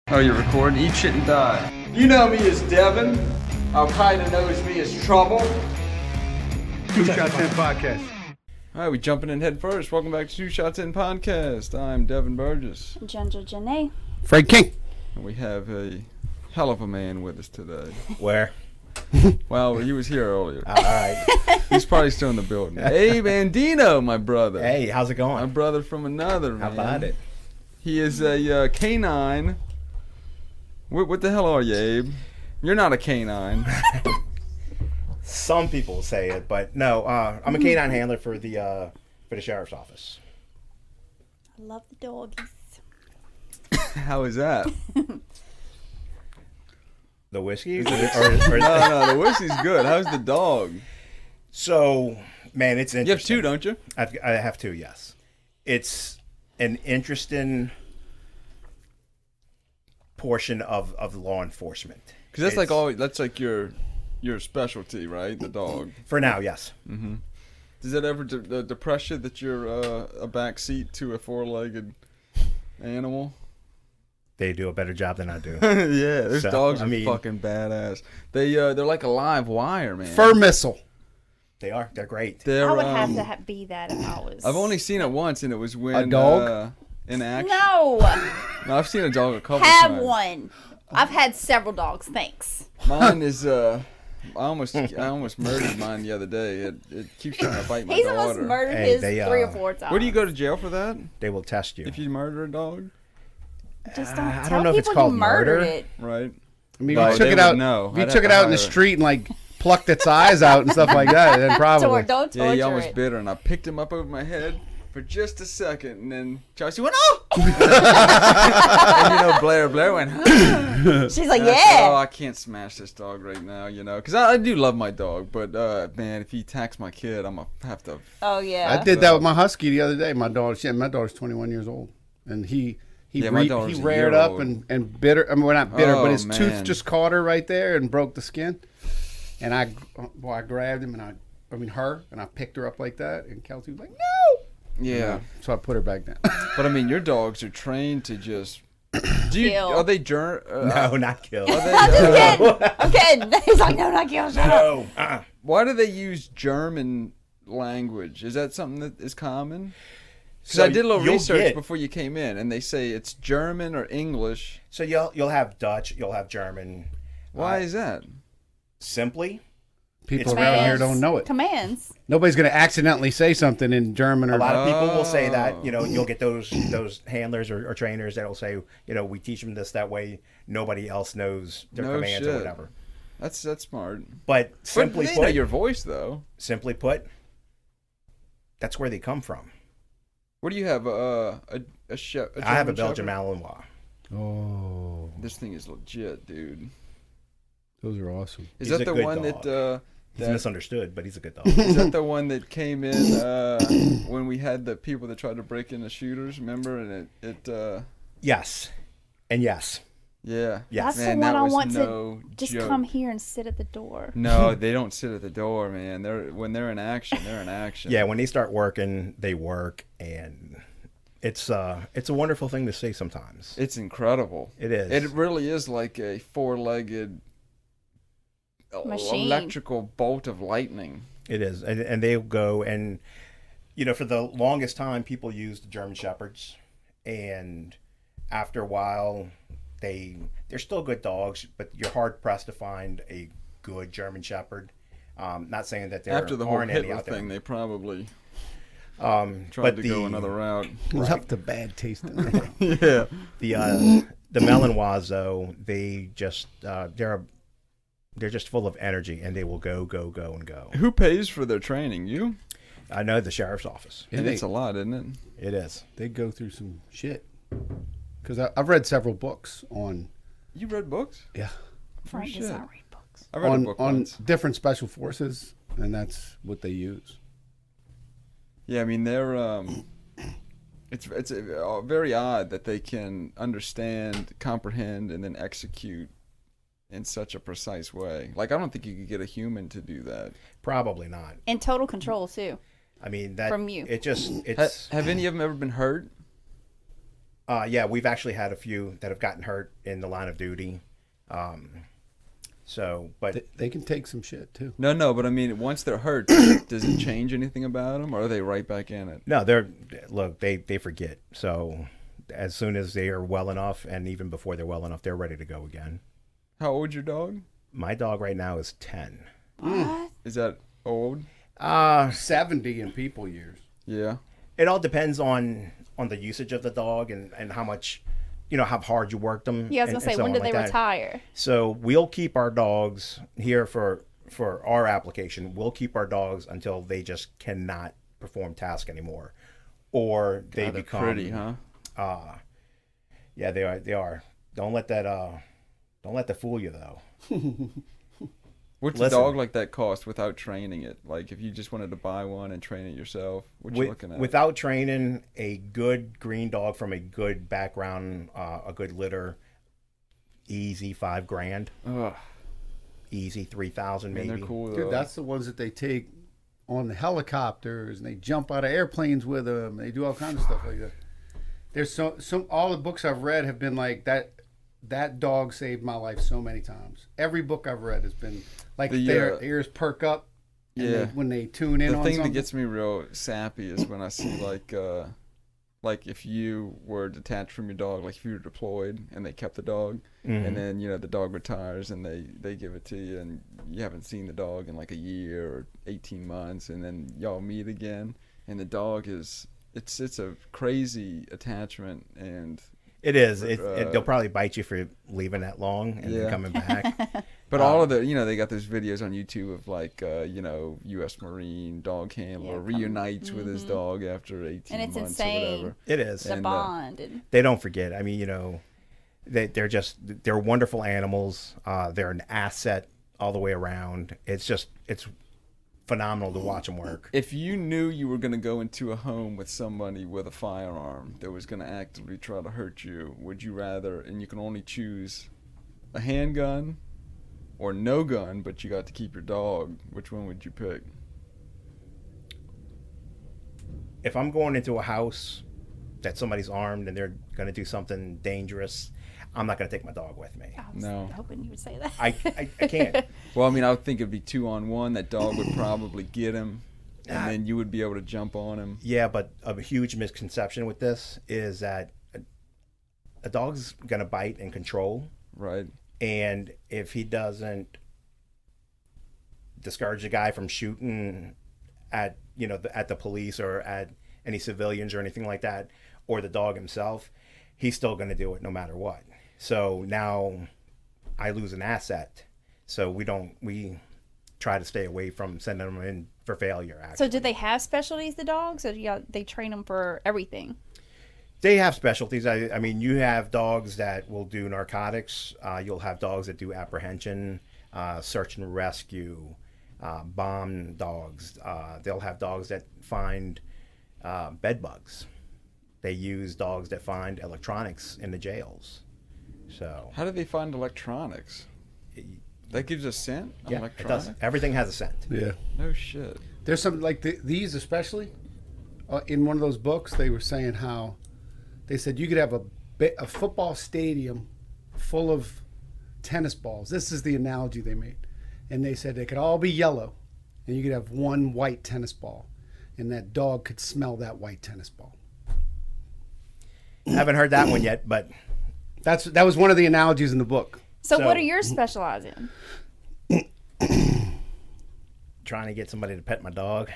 Oh, you're recording? Eat shit and die. You know me as Devin. Al-Qaeda knows me as Trouble. Two Shots In Podcast. All right, we jumping in head first. Welcome back to Two Shots In Podcast. I'm Devin Burgess. Ginger Janae. Fred King. And we have a hell of a man with us today. Where? Well, he was here earlier. All right. He's probably still in the building. Abe Andino, my brother. Hey, how's it My going? brother from another, man. How about it? He is a canine. What the hell are you, Abe? You're not a canine. Some people say it, but no. I'm a canine handler for the sheriff's office. I love the doggies. How is that? The whiskey? No, the whiskey's good. How's the dog? So, man, it's interesting. You have two, don't you? I have two, yes. It's an interesting portion of law enforcement. Because that's like that's like your specialty, right? The dog. For now, yes. Mm-hmm. Does that ever depress you that you're a backseat to a four-legged animal? They do a better job than I do. Yeah, those So, dogs I are mean- fucking badass. They're like a live wire, man. Fur missile. They are. They're great. They're, I would have to be that if I was. I've only seen it once, and it was when A dog? in action. No. No, I've seen a dog a couple Have times. one. I've had several dogs. Thanks. Mine is I almost murdered mine the other day. It keeps trying to bite my He's daughter. almost murdered Hey, his they, 3 or 4 times. Where do you go to jail for that? They will test you. If you murder a dog, Just don't I tell don't know if it's people called you murdered murder. it. right? I mean, Right, if you they took it would out. know. If you I'd took have it to out in the hire- street and like plucked its eyes out and stuff like that, then probably. Don't torture Yeah, he almost it. bit her, and I picked him up over my head for just a second, and then Chelsea went, "Oh!" And Blair went, "Huh?" She's like, And I said, "Oh, yeah. I can't smash this dog right now, because I do love my dog, but man, if he attacks my kid, I'm gonna have to." Oh, yeah. I did that with my husky the other day. My daughter's 21 years old, and he Yeah, my daughter's a reared year up old. and bit her. I mean, we're not bit her, Oh, but his man. tooth just caught her right there and broke the skin. And I grabbed him and I picked her up like that, and Kelsey was like, "No!" Yeah, So I put her back down. but I mean, your dogs are trained to just. Kill. Are they germ? No, not kill. I'm just kidding. I'm kidding. He's like, no, not kill. Shut up. No. Why do they use German language? Is that something that is common? Because So I did a little you'll research get- before you came in, and they say it's German or English. So you'll have Dutch, you'll have German. Why is that? Simply, People It's around here commands. don't know it. Commands. Nobody's going to accidentally say something in German or a lot of people will say that. Oh. You'll get those handlers or trainers that'll say, we teach them this that way. Nobody else knows their No commands shit. or whatever. That's smart. But But simply they know put, your voice though. That's where they come from. What do you have? A I have a German Belgian Shepherd? Malinois. Oh, This thing is legit, dude. those are awesome. Is He's that a the good one dog. that? He's misunderstood, but he's a good dog. Is that the one that came in when we had the people that tried to break in the shooters? Remember? And it Yes, and yes. yeah. Yes. That's Man, the one that I was want no to just joke. come here and sit at the door. No, they don't sit at the door, man. When they're in action, they're in action. Yeah, when they start working, they work, and it's a wonderful thing to see sometimes. It's incredible. It is. It really is like a four-legged Machine. electrical bolt of lightning. It is, and they'll go and for the longest time, people used German Shepherds, and after a while, they're still good dogs, but you're hard pressed to find a good German Shepherd. Not saying that there After the whole aren't any Hitler out there. thing, they probably But tried to go another route. Left a bad taste in it. Yeah. the Malinois, though, they just they're just full of energy, and they will go, go, go, and go. Who pays for their training? You? I know the sheriff's office. And they- it's a lot, isn't it? It is. They go through some shit. Because I've read several books on You read books? Frank shit. does not read books. I read a book on once. different special forces, and that's what they use. Yeah, I mean they're it's very odd that they can understand, comprehend, and then execute in such a precise way. Like I don't think you could get a human to do that. Probably not. In total control, too. I mean that From you. It just it's Have any of them ever been hurt? Yeah, we've actually had a few that have gotten hurt in the line of duty. But They can take some shit too. No, but I mean, once they're hurt, does it change anything about them, or are they right back in it? no, they forget. So as soon as they are well enough, and even before they're well enough, they're ready to go again. How old's your dog? My dog right now is 10. What? Is that old? 70 in people years. Yeah. It all depends on the usage of the dog and how much, how hard you worked them. Yeah, I was and gonna say, so when on did like they that. retire? So we'll keep our dogs here for our application. We'll keep our dogs until they just cannot perform tasks anymore, or they God, they're become pretty, huh? Yeah, they are. Don't let that fool you though. What's Listen. a dog like that cost without training it? Like if you just wanted to buy one and train it yourself, what you looking at? Without training, a good green dog from a good background, a good litter, easy $5,000, Ugh, easy 3,000 man, maybe. they're cool though. Dude, that's the ones that they take on the helicopters and they jump out of airplanes with them. They do all kinds of stuff like that. There's some all the books I've read have been like that. That dog saved my life so many times. Every book I've read has been like their ears perk up. And Yeah. when they tune in The on thing something. that gets me real sappy is when I see like if you were detached from your dog, like if you were deployed and they kept the dog, Mhm. and then the dog retires and they give it to you, and you haven't seen the dog in like a year or 18 months, and then y'all meet again, and the dog is it's a crazy attachment, and It is. They'll probably bite you for leaving that long and Yeah. then coming back. but all of the they got those videos on YouTube of like U.S. Marine dog handler reunites with his dog after 18 And it's months insane. or whatever. It is. The And, bond. And They don't forget. I mean, they're wonderful animals. They're an asset all the way around. It's phenomenal to watch them work. If you knew you were going to go into a home with somebody with a firearm that was going to actively try to hurt you, would you rather, and you can only choose a handgun or no gun, but you got to keep your dog, which one would you pick? If I'm going into a house that somebody's armed and they're going to do something dangerous, I'm not going to take my dog with me. I was No. hoping you would say that. I can't. Well, I mean, I would think it'd be 2-on-1. That dog would probably get him, and then you would be able to jump on him. Yeah, but a huge misconception with this is that a dog's going to bite and control. Right. And if he doesn't discourage a guy from shooting at at the police or at any civilians or anything like that, or the dog himself, he's still going to do it no matter what. So now I lose an asset. So we try to stay away from sending them in for failure. Actually. So, do they have specialties, the dogs, or they train them for everything? They have specialties. I mean, you have dogs that will do narcotics. You'll have dogs that do apprehension, search and rescue, bomb dogs. They'll have dogs that find bed bugs. They use dogs that find electronics in the jails. So How do they find electronics? That gives a scent? on yeah, it electronics? does. Everything has a scent. Yeah. No shit. There's some like these especially in one of those books. They were saying how they said you could have a football stadium full of tennis balls. This is the analogy they made, and they said they could all be yellow, and you could have one white tennis ball, and that dog could smell that white tennis ball. Haven't heard that one yet, but That was one of the analogies in the book. So, So- what are yours specialized in? trying to get somebody to pet my dog.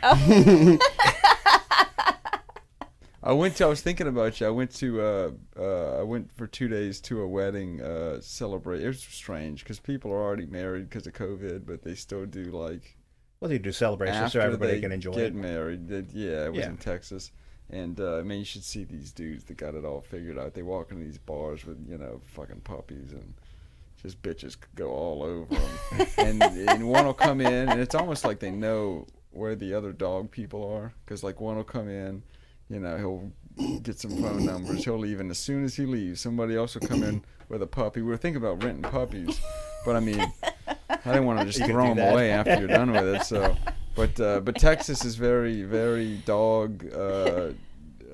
I was thinking about you. I went for 2 days to a wedding celebrate. It was strange because people are already married because of COVID, but they still do like Well, they do celebrations so after everybody they can enjoy get it. married. It was Yeah. in Texas, and man, you should see these dudes that got it all figured out. They walk into these bars with fucking puppies and just bitches go all over them, and one will come in, and it's almost like they know where the other dog people are, because like one will come in. He'll get some phone numbers. He'll leave, and as soon as he leaves, somebody else will come in with a puppy. We were thinking about renting puppies, but I mean, I didn't want to just You can throw do them that. away after you're done with it. So, but Texas is very, very dog.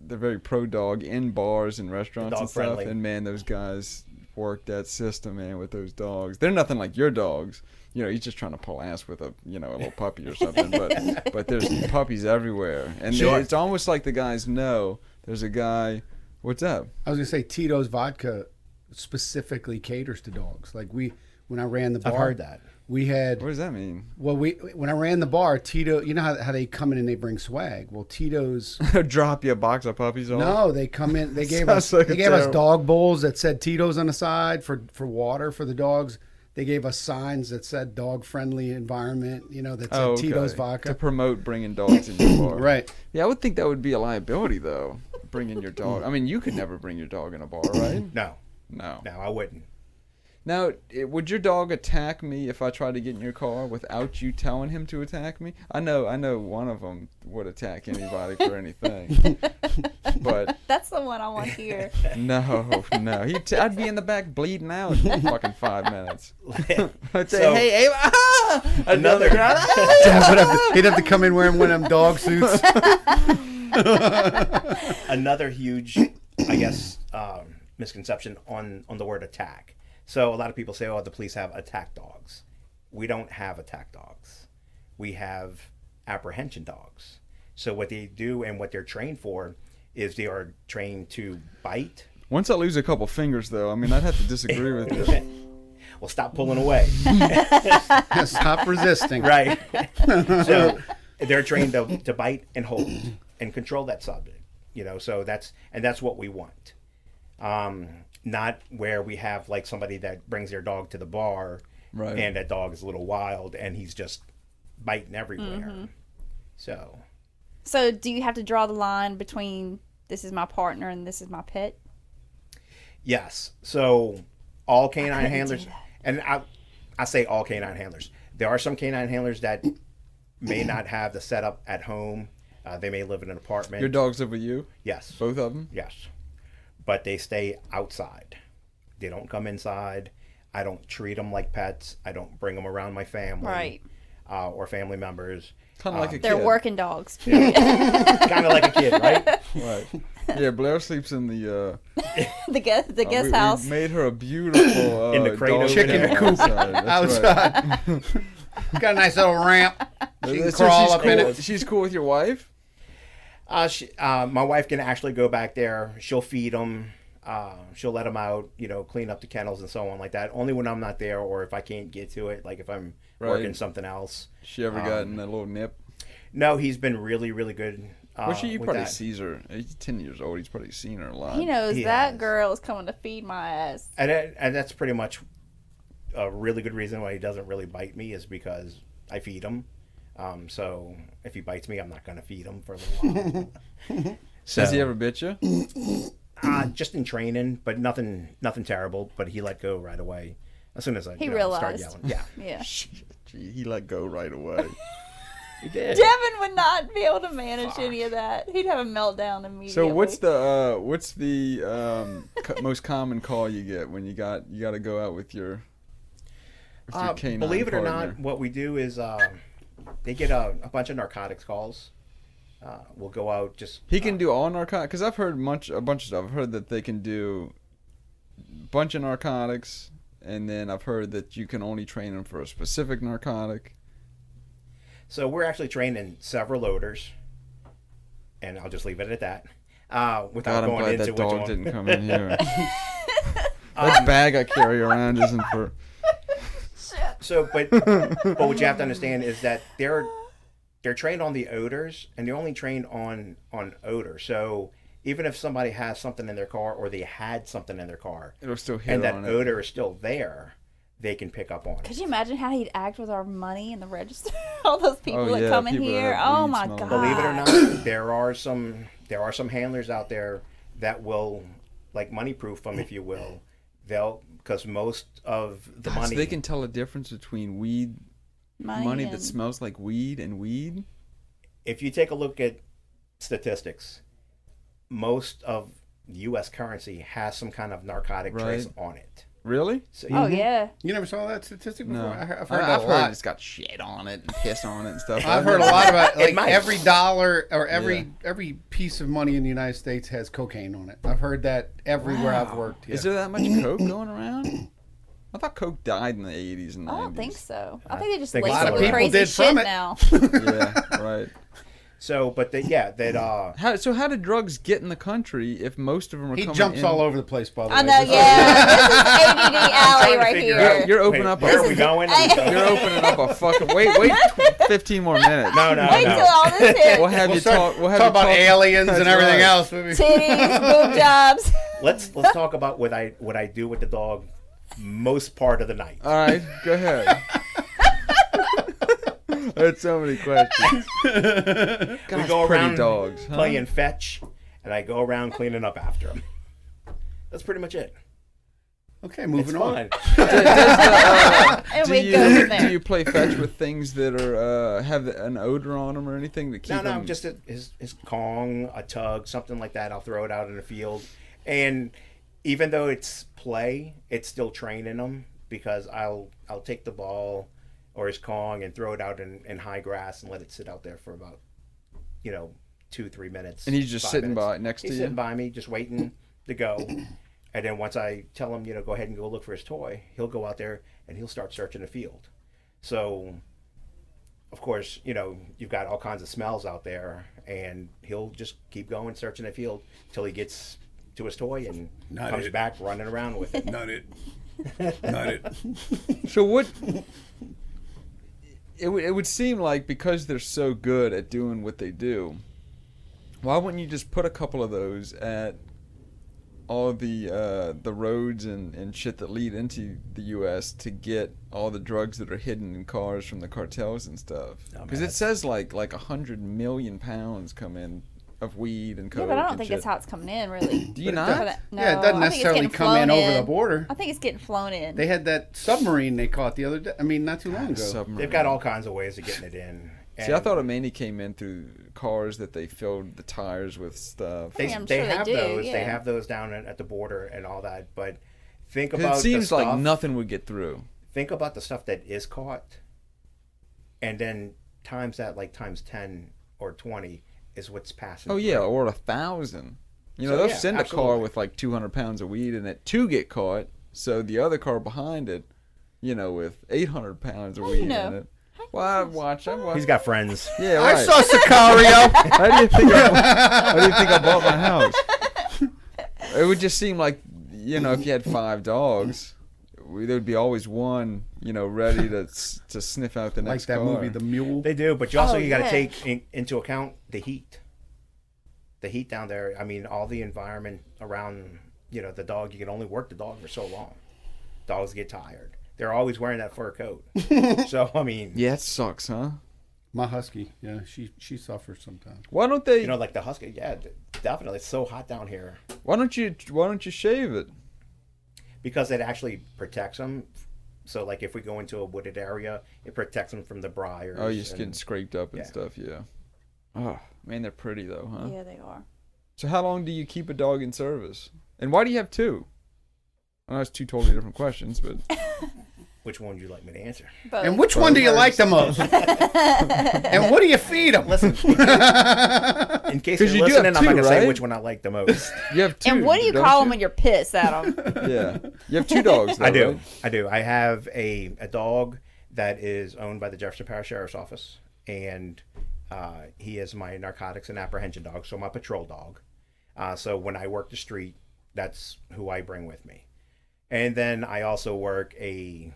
they're very pro dog in bars and restaurants Dog and stuff. friendly. And man, those guys work that system, man, with those dogs. They're nothing like your dogs. You know, he's just trying to pull ass with a little puppy or something. But there's puppies everywhere, and Sure. it's almost like the guys know there's a guy. What's up? I was gonna say Tito's vodka specifically caters to dogs. Like when I ran the bar, I've heard that. we had What does that mean? when I ran the bar, Tito. You know how they come in and they bring swag. Well, Tito's. Drop you a box of puppies off? No, they come in. They gave Sounds us like they a gave us terrible- dog bowls that said Tito's on the side for water for the dogs. They gave us signs that said dog friendly environment. That said Okay. Tito's To vodka. promote bringing dogs in your bar. Right. Yeah, I would think that would be a liability though. Bringing your dog. I mean, you could never bring your dog in a bar, right? No, No. I wouldn't. Now, would your dog attack me if I tried to get in your car without you telling him to attack me? I know one of them would attack anybody for anything. But That's the one I want to hear. no. I'd be in the back bleeding out in fucking 5 minutes. I'd say, So- hey, Ava, Another Jeff would he'd have to come in wearing one of them dog suits. another huge, I guess, misconception on the word attack. So a lot of people say, oh, the police have attack dogs. We don't have attack dogs. We have apprehension dogs. So what they do and what they're trained for is they are trained to bite. Once I lose a couple fingers, though, I mean, I'd have to disagree with you. Well, stop pulling away. Stop resisting. Right. So they're trained to bite and hold and control that subject. So that's what we want. Not where we have like somebody that brings their dog to the bar, Right. and that dog is a little wild and he's just biting everywhere. So So, do you have to draw the line between this is my partner and this is my pet? yes, so all canine couldn't do handlers, that. and I say all canine handlers. There are some canine handlers that may not have the setup at home. They may live in an apartment. Your dogs live with you? Yes. Both of them? Yes. But they stay outside. They don't come inside. I don't treat them like pets. I don't bring them around my family. Right. Or family members. Kind of like a They're kid. working dogs. Kind of like a kid, right? Right. Yeah, Blair sleeps in the the guest we house. made her a beautiful In the cradle. dog Chicken kennel coop. outside. That's right. Outside. Got a nice little ramp. She can So crawl she's up in cool- it. She's cool with your wife? My wife can actually go back there. She'll feed them. She'll let them out, clean up the kennels and so on like that. Only when I'm not there or if I can't get to it, like if I'm working something else. She ever gotten a little nip? No, he's been really, really good. Well, you with probably that. sees her. He's 10 years old. He's probably seen her a lot. He knows He that has. girl is coming to feed my ass. And that's pretty much a really good reason why he doesn't really bite me is because I feed him. So if he bites me, I'm not going to feed him for a little while. So, Has he ever bit you? just in training, but nothing terrible. But he let go right away as soon as I He start realized. yelling. Yeah, Yeah. Gee, he let go right away. he did. Devin would not be able to manage any of that. He'd have a meltdown immediately. So what's the most common call you get when you got to go out with your canine Believe it or partner? not, what we do is they get a bunch of narcotics calls. We'll go out just. He can do all narcotics? Because I've heard a bunch of stuff. I've heard that they can do a bunch of narcotics, and then I've heard that you can only train them for a specific narcotic. So we're actually training several odors, and I'll just leave it at that. Without God, I'm going glad into that which dog one. didn't come in here. That bag I carry around isn't for... So, but what you have to understand is that they're trained on the odors, and they're only trained on odor. So even if somebody has something in their car, or they had something in their car, It'll still hit and that on it. odor is still there, they can pick up on it. Could you imagine how he'd act with our money in the register? All those people Oh, that yeah, come in people that here. have Oh weed my smell. god! Believe it or not, there are some handlers out there that will like money proof them, if you will. Because most of the God, so money they can tell a difference between money that and- smells like weed and weed? if you take a look at statistics, most of U.S. currency has some kind of narcotic trace Right. on it. Really? So, Oh yeah. You never saw that statistic before? No. I've heard I've that a heard lot. it's got shit on it and piss on it and stuff. I've heard a lot about like might. every dollar or every piece of money in the United States has cocaine on it. I've heard that everywhere I've worked. Yeah. Is there that much coke going around? I thought coke died in the 80s and 90s. I don't think so. I think they just think a laced lot it of with people crazy did shit from it. now. Yeah, right. So, but that How did drugs get in the country if most of them are He coming jumps in? all over the place, by the way. I know, yeah. This is ADD alley trying to right figure here. out- You're opening wait, up where a- are we going? You're opening up a fucking wait 15 more minutes. No. Wait till all this hits. We'll have you talk. We'll have talk you about talk aliens and That's everything right. else. Titties, boob jobs. Let's talk about what I do with the dog most part of the night. All right, go ahead. I had so many questions. We go pretty around dogs, huh? playing fetch, and I go around cleaning up after them. That's pretty much it. Okay, It's moving on. fun. And Do we go from there. do you play fetch with things that are have an odor on them or anything that keep No, them? just his Kong, a tug, something like that. I'll throw it out in the field, and even though it's play, it's still training them because I'll take the ball or his Kong and throw it out in high grass and let it sit out there for about 2-3 minutes. And he's just 5 sitting minutes. by next He's to sitting you. by me, just waiting to go. And then once I tell him, go ahead and go look for his toy, he'll go out there and he'll start searching the field. So, of course, you've got all kinds of smells out there, and he'll just keep going searching the field till he gets to his toy and Not comes it. back running around with it. Not it. Not it. So what? It would seem like because they're so good at doing what they do, why wouldn't you just put a couple of those at all the roads and shit that lead into the U.S. to get all the drugs that are hidden in cars from the cartels and stuff? Oh, man, Because it says like 100 million pounds come in of weed and coke. Yeah, but I don't and think shit. that's how it's coming in, really. Do you But it not? does. No, Yeah, it doesn't I think it's necessarily getting come in flown over the border. I think it's getting flown in. They had that submarine they caught the other day. I mean, not too long ago. Submarine. They've got all kinds of ways of getting it in. See, I And thought it mainly came in through cars that they filled the tires with stuff. they, I'm they sure they have do, those. They yeah. have those down at the border and all that. But think 'Cause about it seems the like stuff, nothing would get through. Think about the stuff that is caught, and then times that like times 10 or 20 is what's passing. Oh through. yeah, or 1,000. You know, So, they'll yeah, send a car absolutely. with like 200 pounds of weed in it to get caught, so the other car behind it, with 800 pounds of How you weed know? in it. Well, I watch. He's got friends. Yeah, I right. saw Sicario. How do you think? How do you think I bought my house? It would just seem like, if you had 5 dogs, there would be always one, ready to sniff out the Like next that car. movie, The Mule. They do, but you also Oh, you got to yeah. take into account the heat. The heat down there. I mean, all the environment around. The dog. You can only work the dog for so long. Dogs get tired. They're always wearing that fur coat. So I mean, Yeah, it sucks, huh? My husky. Yeah, she suffers sometimes. Why don't they? like the husky. Yeah, definitely. It's so hot down here Why don't you shave it? because it actually protects them. So like if we go into a wooded area, it protects them from the briars. Oh, you're just and- getting scraped up and yeah. stuff, yeah. Oh, man, they're pretty though, huh? Yeah, they are. So how long do you keep a dog in service? And why do you have 2? I know it's 2 totally different questions, but Which one would you like me to answer? Both. And which one do you like the most? And what do you feed them? Listen, in case 'Cause you're you do have listening, I'm not 2, gonna say right? which one I like the most. you have 2. And what do you don't call them when you're pissed at them? Yeah, you have 2 dogs. Though, I do. right? I do. I have a dog that is owned by the Jefferson Parish Sheriff's Office, and he is my narcotics and apprehension dog, so my patrol dog. So when I work the street, that's who I bring with me. And then I also work a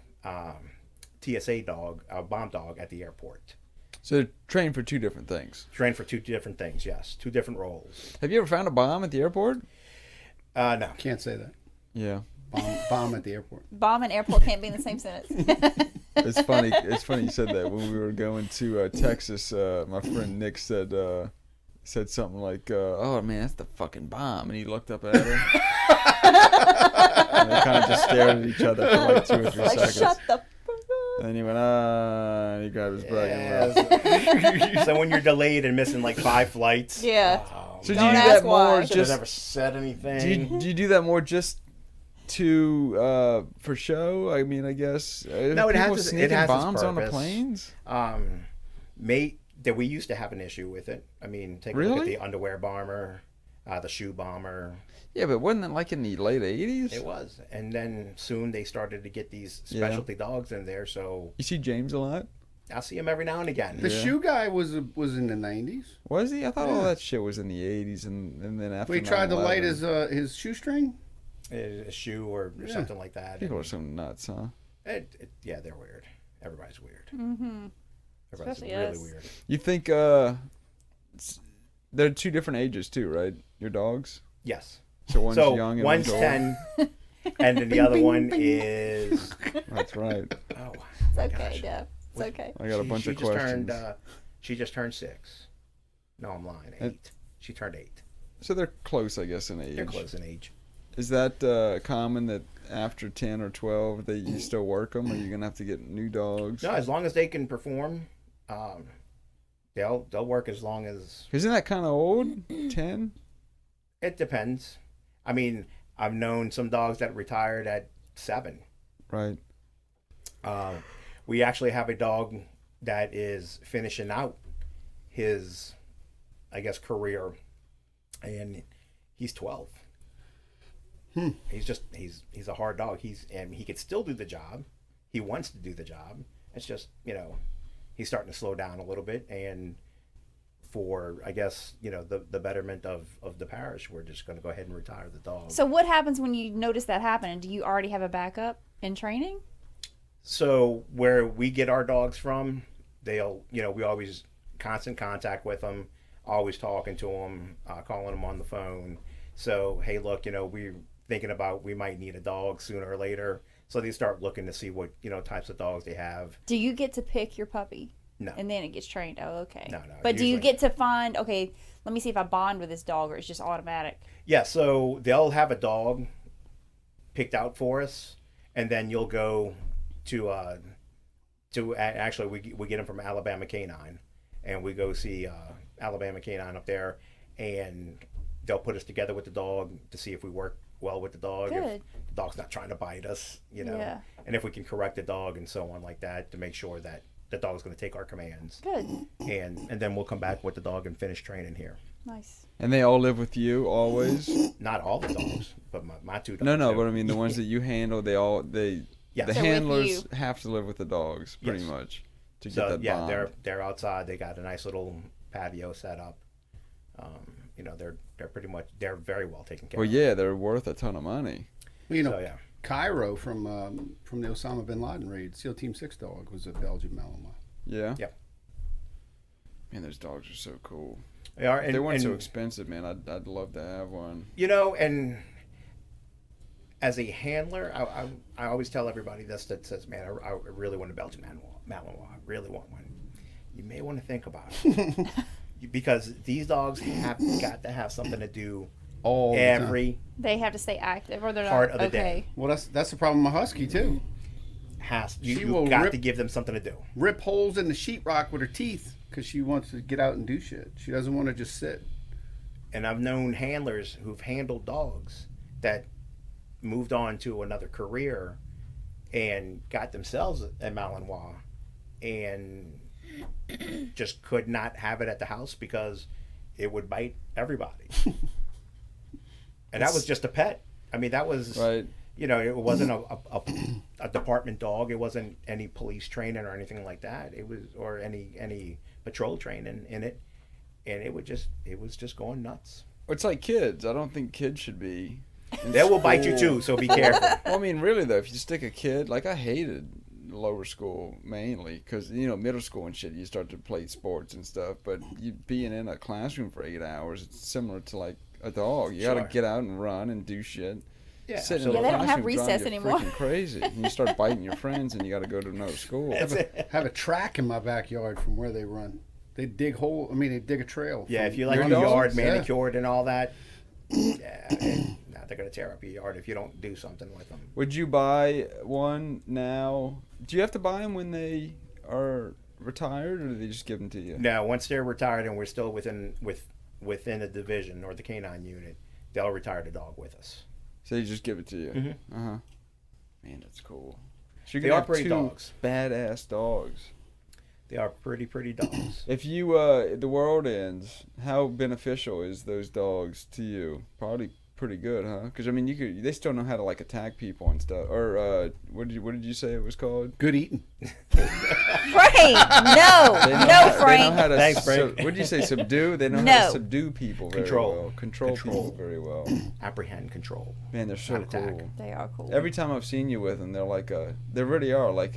TSA dog, a bomb dog at the airport. So they're trained for 2 different things. Trained for 2 different things, yes. 2 different roles. Have you ever found a bomb at the airport? No. Can't say that. Yeah, Bomb at the airport. Bomb and airport can't be in the same sentence. it's funny. It's funny you said that. When we were going to Texas, my friend Nick said something like, "Oh man, that's the fucking bomb," and he looked up at her. And they kind of just stared at each other for like 2 or 3 Like, seconds. shut the fuck up. And then he went, and he grabbed his bragging rights. So when you're delayed and missing like 5 flights. Yeah. Oh, So do Don't you do ask that more why. should have just? never said anything. Do you do that more just too for show? I mean, I guess. No, it people has its sneaking bombs on the purpose. planes. That we used to have an issue with it. I mean, take a look at Really? the underwear bomber, the shoe bomber. Yeah, but wasn't it like in the late 80s? It was, and then soon they started to get these Yeah. specialty dogs in there. So You see James a lot? I'll see him every now and again. The shoe guy was in the 90s. Was he? I thought all Yeah. that shit was in the 80s, and then after. We tried to light 9/11. his shoestring. A shoe or Yeah. something like that. People are so nuts, huh? Yeah, they're weird. Everybody's weird. Mm-hmm. Everybody's Especially really us. weird. You think they're two different ages too, right? Your dogs. Yes. So one's So young and one's one's 10, and then the other one is. old. That's right. Oh, It's okay, gosh. Deb. It's okay. I got a bunch of questions. She just turned 6. No, I'm lying. 8. She turned 8. So they're close, I guess, in age. They're close in age. Is that common that after 10 or 12 that you still work them, or you're gonna have to get new dogs? No, as long as they can perform, they'll work as long as. Isn't that kind of old? 10? It depends. I mean, I've known some dogs that retired at 7. Right. We actually have a dog that is finishing out his, I guess, career, and he's 12. He's a hard dog. And he could still do the job. He wants to do the job. It's just, he's starting to slow down a little bit, and for, I guess, the betterment of the parish, we're just going to go ahead and retire the dog. So what happens when you notice that happening? Do you already have a backup in training? So where we get our dogs from, they'll, we always constant contact with them, always talking to them, calling them on the phone. So, hey, look, we're thinking about we might need a dog sooner or later. So they start looking to see what, types of dogs they have. Do you get to pick your puppy? No. And then it gets trained. Oh, okay. No. But do you Usually- get to find, okay, let me see if I bond with this dog, or it's just automatic? Yeah, so they'll have a dog picked out for us, and then you'll go to actually we get them from Alabama Canine, and we go see Alabama Canine up there, and they'll put us together with the dog to see if we work well with the dog. Good. If the dog's not trying to bite us, Yeah. and if we can correct the dog and so on like that to make sure that the dog's going to take our commands. Good. And then we'll come back with the dog and finish training here. Nice. And they all live with you always? Not all the dogs, but my 2 dogs. No, do. but I mean the ones that you handle, Yes. the They're with handlers you. have to live with the dogs pretty Yes. much to get So that yeah, bond. they're outside. They got a nice little patio set up. They're pretty much very well taken care Well, of. yeah, they're worth a ton of money. Well, So yeah, Cairo from the Osama bin Laden raid, SEAL Team 6 dog was a Belgian Malinois. Yeah. Yep. Man, those dogs are so cool. they are. If And, they weren't so and, expensive, man, I'd love to have one. and as a handler, I always tell everybody this that says, man, I really want a Belgian Malinois. I really want one. You may want to think about it. Because these dogs have got to have something to do All the time. every They have to stay active, or they're Part not. of the okay. day. Well, that's the problem with my husky too. She will you've got rip- to give them something to do. Rip holes in the sheetrock with her teeth because she wants to get out and do shit. She doesn't want to just sit. And I've known handlers who've handled dogs that moved on to another career and got themselves a Malinois and just could not have it at the house because it would bite everybody. And that was just a pet. I mean, that was, Right. it wasn't a department dog. It wasn't any police training or anything like that. It was, or any patrol training in it. And it was just going nuts. It's like kids. I don't think kids should be. in They will bite you school. too, so be careful. Well, I mean, really though, if you stick a kid, like I hated lower school mainly because middle school and shit, you start to play sports and stuff. But you being in a classroom for 8 hours, it's similar to like a dog. You got to Sure. get out and run and do shit. Yeah, Sitting absolutely. in Yeah, a they don't have classroom drives recess you anymore. freaking crazy. And you start biting your friends, and you got to go to another school. Have a track in my backyard from where they run. They dig they dig a trail. Yeah, from if you like Your your yard dogs? manicured and all that, they're gonna tear up your yard if you don't do something with them. Would you buy one now? Do you have to buy them when they are retired, or do they just give them to you? Now, once they're retired and we're still within a division or the canine unit, they'll retire the dog with us. So they just give it to you. Mhm. Man, that's cool. So you're They gonna are have pretty two dogs. badass dogs. They are pretty dogs. If you the world ends, how beneficial is those dogs to you? Probably pretty good, huh? Because I mean, they still know how to like attack people and stuff. Or what did you say it was called? Good eating. Frank, They know no, They know Frank. how to. Thanks, Frank. What did you say? Subdue. They know how No. to subdue people very Control. well. Control people very well. Apprehend, control. Man, they're so Not attack. cool. They are cool. Every time I've seen you with them, they're they really are like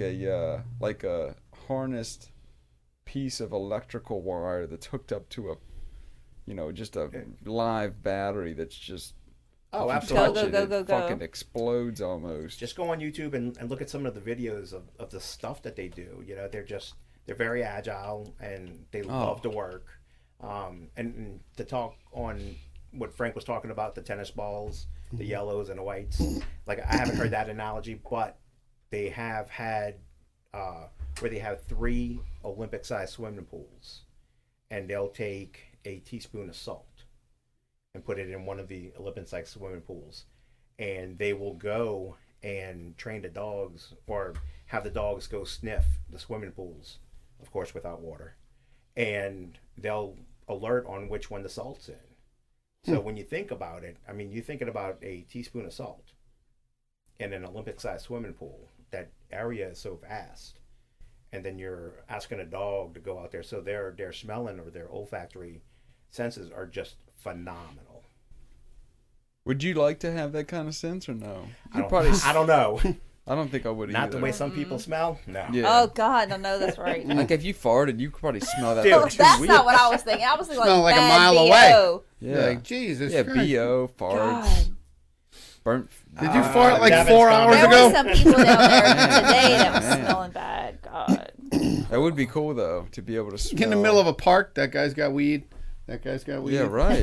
a harnessed piece of electrical wire that's hooked up to just a live battery that's just Oh, if you absolutely. touch Go, it, go, it go. fucking explodes almost. Just go on YouTube and look at some of the videos of the stuff that they do. You know, they're very agile and they love to work. And to talk on what Frank was talking about, the tennis balls, the yellows and the whites. Like, I haven't heard that analogy, but they have had where they have 3 Olympic-sized swimming pools, and they'll take a teaspoon of salt and put it in one of the Olympic-sized swimming pools, and they will go and train the dogs or have the dogs go sniff the swimming pools, of course without water, and they'll alert on which one the salt's in. So when you think about it, I mean, you're thinking about a teaspoon of salt in an Olympic-sized swimming pool. That area is so vast, and then you're asking a dog to go out there, so their smelling or their olfactory senses are just phenomenal. Would you like to have that kind of sense or no? I don't know. I don't think I would Not either. the way some people smell. No. Yeah. Oh God, I know that's right. Like if you farted, you could probably smell that. Dude, for Oh, 2 that's weeks. not what I was thinking. I was thinking Smell like a bad mile BO. away. Yeah. Like, Jesus Yeah, Christ. BO, farts, God. burnt. Did you fart like Devin's 4 gone. hours There ago? were some people down there today that was Man. smelling bad. God. That would be cool though to be able to smell. In the middle of a park, that guy's got weed. That guy's got weed. Yeah, right.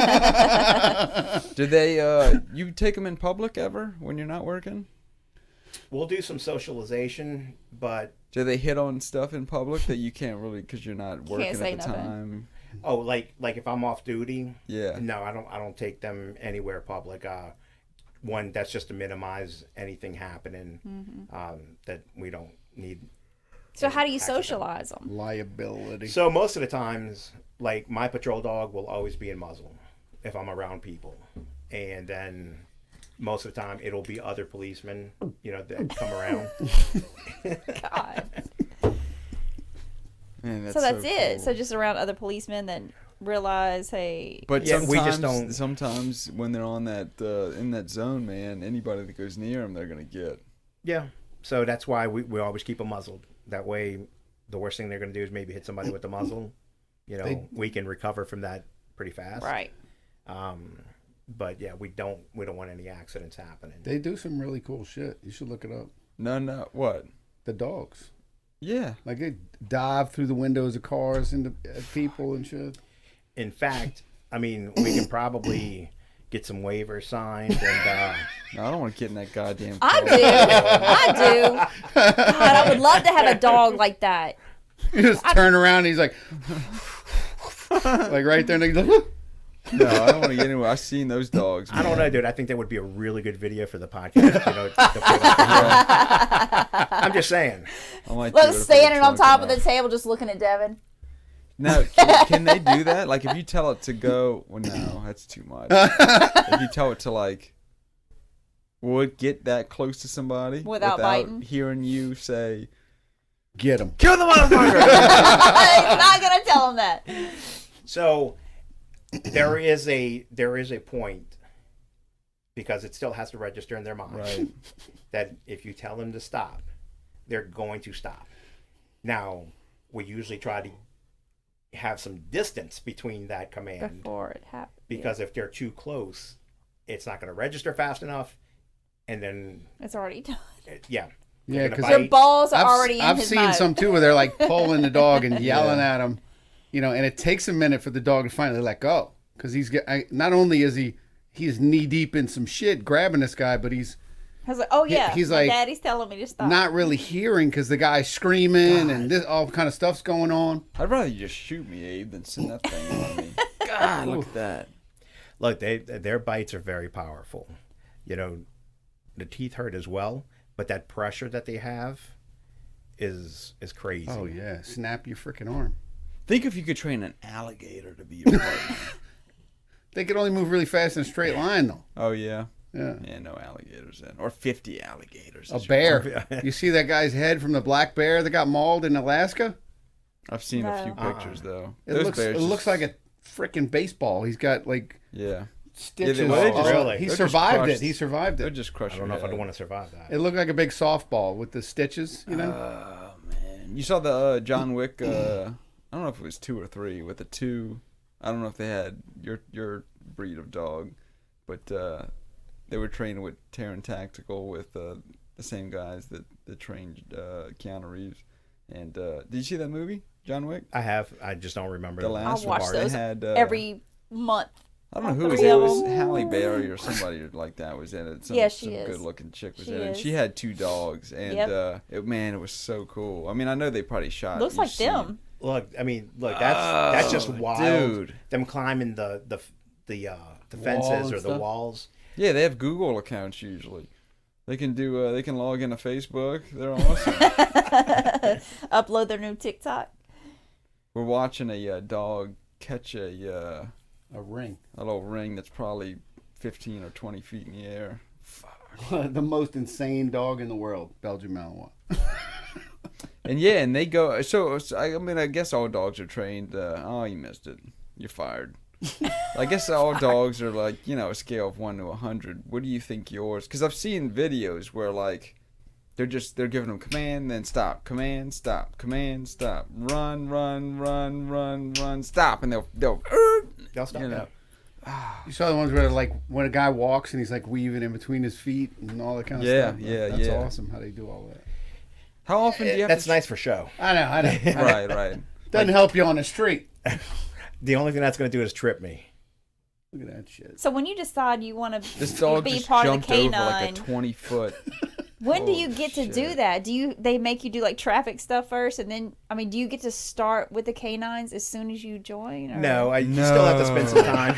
Did they? You take them in public ever when you're not working? We'll do some socialization, but Do they hit on stuff in public that you can't really because you're not working say at the nothing. time? like if I'm off duty, Yeah. no, I don't take them anywhere public. One, that's just to minimize anything happening that we don't need. So how do you Accident. socialize them? Liability. So most of the times, like, my patrol dog will always be in muzzle if I'm around people, and then most of the time it'll be other policemen, that come around. God. Man, So that's it. cool. So just around other policemen that realize, hey, But Yeah, sometimes, we just don't- sometimes when they're on that in that zone, man, anybody that goes near them, they're gonna get. Yeah. So that's why we always keep them muzzled. That way, the worst thing they're going to do is maybe hit somebody with the muzzle. We can recover from that pretty fast. right. But yeah, we don't want any accidents happening. They do some really cool shit. You should look it up. No, what? The dogs. Yeah. Like they dive through the windows of cars into people and shit. In fact, I mean, we can probably get some waivers signed and No, I don't want to get in that goddamn. I car. do. I do. God, I would love to have a dog like that. You just turn around and he's like, like right there. And he's like, No, I don't want to get anywhere. I've seen those dogs. I don't man. know, dude. I think that would be a really good video for the podcast. To put up. I'm just saying. I might do it Look, if standing I'm on top of drunk the table just looking at Devin. Now, can they do that? Like, if you tell it to go, well, no, that's too much. If you tell it to, like, would get that close to somebody Without biting? hearing you say, get him. kill the motherfucker! I'm not going to tell him that. So there is a point, because it still has to register in their mind, Right. that if you tell them to stop, they're going to stop. Now, we usually try to have some distance between that command, Before it happens. because if they're too close, it's not going to register fast enough, and then It's already done. yeah, Yeah, they're gonna because bite. Your balls are already in I've his seen mouth. some too where they're like pulling the dog and yelling at him, and it takes a minute for the dog to finally let go because not only is he's knee deep in some shit grabbing this guy, but he's I was like, oh yeah, he's my like, daddy's telling me to stop. not really hearing because the guy's screaming and this all kind of stuff's going on. I'd rather you just shoot me, Abe, than send that thing on me. God, look at that. Look, their bites are very powerful. you know, the teeth hurt as well, but that pressure that they have is crazy. Oh yeah, snap your freaking arm. Think if you could train an alligator to be your partner. They could only move really fast in a straight line though. Oh yeah. Yeah. Yeah, no alligators then, or 50 alligators. A is your bear. You see that guy's head from the black bear that got mauled in Alaska? I've seen a few No. pictures though. It Those looks bears looks like a freaking baseball. He's got like yeah. stitches. Yeah, they all- just- really? He they're just survived crushed. it. He survived They're it. just I crushing. don't know if I'd want to survive that. It looked like a big softball with the stitches, you know? Oh man, you saw the John Wick? I don't know if it was 2 or 3 with the 2. I don't know if they had your breed of dog, but they were trained with Terran Tactical with the same guys that trained Keanu Reeves. And did you see that movie, John Wick? I have. I just don't remember The the last I'll watch part. those It had every month. I don't know who it was. Three It of was them. Halle Berry or somebody like that was in it. Some, Yeah, she some is. good-looking chick was She in it. And is. she had 2 dogs, and Yep. it was so cool. I mean, I know they probably shot. Looks each like scene. them. Look, I mean, look, that's just wild. Dude. Them climbing the Wall fences and or the stuff. walls. Yeah, they have Google accounts usually. They can do. They can log into Facebook. They're awesome. Upload their new TikTok. We're watching a dog catch a ring. little ring that's probably 15 or 20 feet in the air. The most insane dog in the world, Belgian Malinois. And yeah, and they go. So I mean, I guess all dogs are trained. Oh, you missed it. You're fired. I guess all dogs are like, a scale of 1 to 100. What do you think yours? Because I've seen videos where like they're giving them command, then stop, command, stop, command, stop, run, run, run, run, run, stop, and they'll They'll stop. You know. You saw the ones where like when a guy walks and he's like weaving in between his feet and all that kind of Yeah, stuff. yeah, That's yeah. awesome how they do all that. How often do you have That's to? nice for show. I know. Right. Doesn't help you on the street. The only thing that's going to do is trip me. Look at that shit. So when you decide you want to This dog be just part of the jumped over like a canine, 20-foot. when do Holy you get to shit. do that? They make you do like traffic stuff first, and then do you get to start with the canines as soon as you join? Or? No, you still have to spend some time.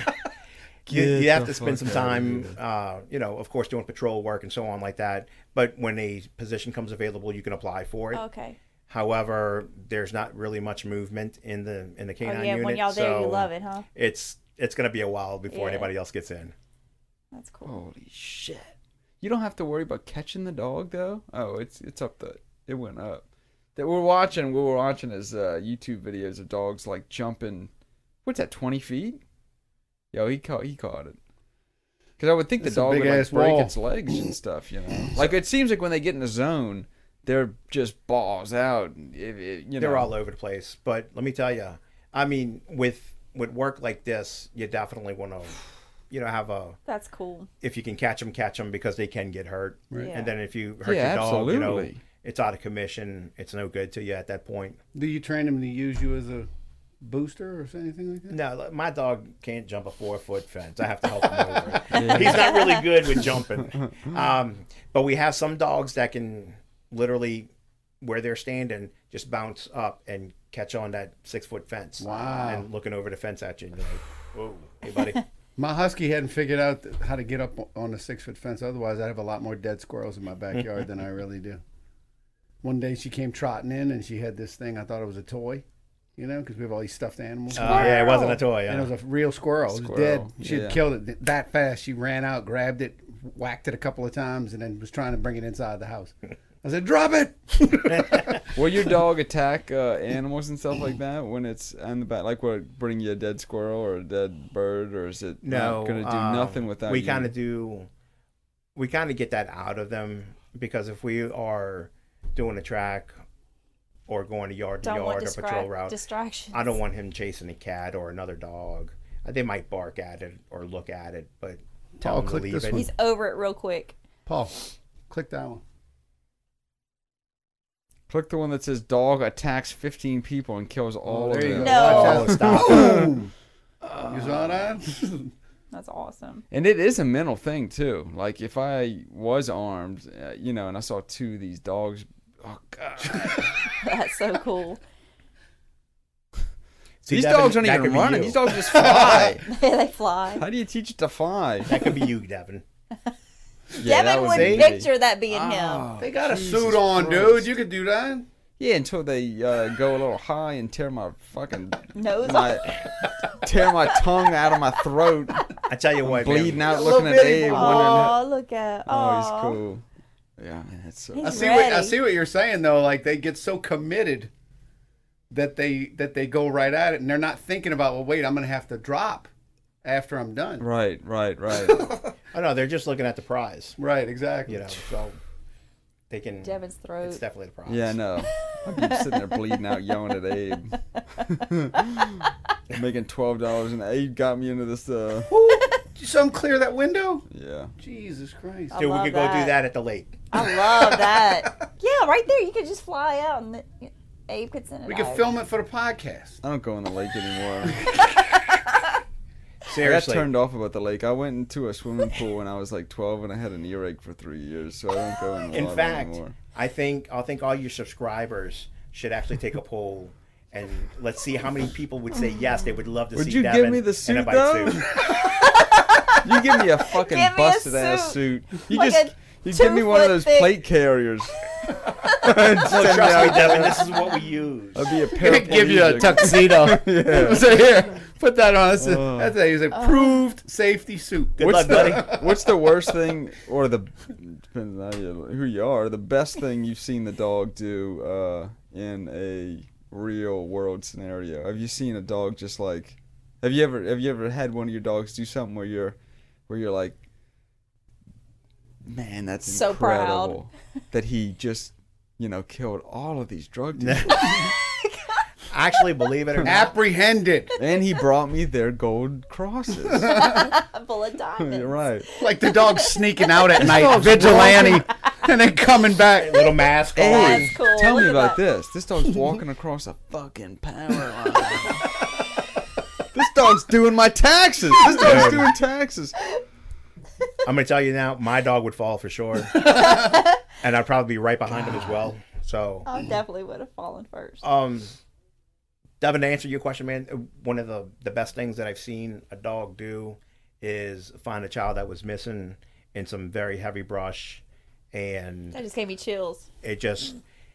Get you have the to spend some fuck outta time, of course, doing patrol work and so on like that. But when a position comes available, you can apply for it. Okay. However, there's not really much movement in the Oh canine yeah, unit. when y'all there, you so love it, huh? It's going to be a while before Yeah. anybody else gets in. That's cool. Holy shit! You don't have to worry about catching the dog though. Oh, it's up it went up. That we're watching. What we're watching is YouTube videos of dogs like jumping. What's that? 20 feet? Yo, he caught it. Because I would think the It's a dog would like big-ass break wall. its legs and stuff. Like it seems like when they get in the zone, they're just balls out. They're all over the place. But let me tell you, I mean, with work like this, you definitely want to, have That's cool. if you can catch them because they can get hurt. Right. Yeah. And then if you hurt Yeah, your dog, absolutely. it's out of commission. It's no good to you at that point. Do you train him to use you as a booster or anything like that? No, my dog can't jump a 4-foot fence. I have to help him over it. He's not really good with jumping. But we have some dogs that can literally, where they're standing, just bounce up and catch on that 6-foot fence. Wow. And looking over the fence at you. And you're like, whoa, hey, buddy. My husky hadn't figured out how to get up on a 6-foot fence. Otherwise, I'd have a lot more dead squirrels in my backyard than I really do. One day she came trotting in and she had this thing. I thought it was a toy, because we have all these stuffed animals. Yeah, it wasn't a toy. And it was a real squirrel. It was Squirrel, dead. She had yeah. killed it that fast. She ran out, grabbed it, whacked it a couple of times, and then was trying to bring it inside the house. I said, drop it! Will your dog attack animals and stuff like that when it's on the back? Like, what, bring you a dead squirrel or a dead bird, or is it No, not going to do nothing without we you? kind of get that out of them, because if we are doing a track or going to yard to Don't want yard or patrol route, distractions. I don't want him chasing a cat or another dog. They might bark at it or look at it, but tell Paul, him to click leave this it. one. He's over it real quick. Paul, click that one. Click the one that says dog attacks 15 people and kills all of there you them. go. No. Watch Oh, out. stop. Boom! You saw that? That's awesome. And it is a mental thing too. Like if I was armed, and I saw 2 of these dogs, oh god, That's so cool. See, these Devin, dogs aren't that even could be running. you. These dogs just fly. They fly. How do you teach it to fly? That could be you, Devin. Yeah, that Devin was would me. picture that being him. Oh, They got a Jesus suit on, Christ. dude. You could do that. Yeah, until they go a little high and tear my fucking Nose tear my tongue out of my throat, I tell you what, bleeding man, out, looking at Abe, wondering. Oh, look at. Oh, he's Oh, cool. Yeah, man, that's so. He's I see. What, I ready. see what you're saying though. Like they get so committed that they go right at it, and they're not thinking about. Well, wait, I'm gonna have to drop after I'm done. Right. oh no, they're just looking at the prize. Right. Exactly. You know, so they can. Devin's throat. It's definitely the prize. Yeah, I know. I'd be sitting there bleeding out, yelling at Abe. Making $12, and Abe got me into this. Did something clear that window? Yeah. Jesus Christ. I Dude, we love could go do that. that at the lake. I love that. Yeah, right there. You could just fly out and Abe could send it We could over. film it for the podcast. I don't go in the lake anymore. I got Seriously. turned off about the lake. I went into a swimming pool when I was like 12, and I had an earache for 3 years, so I don't go in the In water fact, anymore. I think all your subscribers should actually take a poll and let's see how many people would say yes, they would love to Would see you Devin give me the in suit, a bite though? suit. You give me a fucking Give me a busted ass suit. suit. You Like just a you give me one of those 2-foot thick- plate carriers. Well, trust me, Devin, this is what we use. I'd be a pair. Give you a tuxedo. Yeah. So here, put that on. That's a approved safety suit. Good What's luck, the buddy. What's the worst thing, or the depends on who you are, the best thing you've seen the dog do in a real world scenario? Have you seen a dog just like? Have you ever had one of your dogs do something where you're like, man, that's So proud. incredible that he just killed all of these drug dealers. Actually, believe it or not, Apprehended. And he brought me their gold crosses. full of diamonds. You're right. Like the dog sneaking out at night, dog's vigilante, and then coming back. little mask on. Hey, That's cool. tell me Look at about that. this. This dog's walking across a fucking power line. This dog's doing my taxes. This dog's doing taxes. I'm going to tell you now, my dog would fall for sure. And I'd probably be right behind him as well. So, I definitely would have fallen first. Devin, to answer your question, man, one of the best things that I've seen a dog do is find a child that was missing in some very heavy brush. And That just gave me chills. it just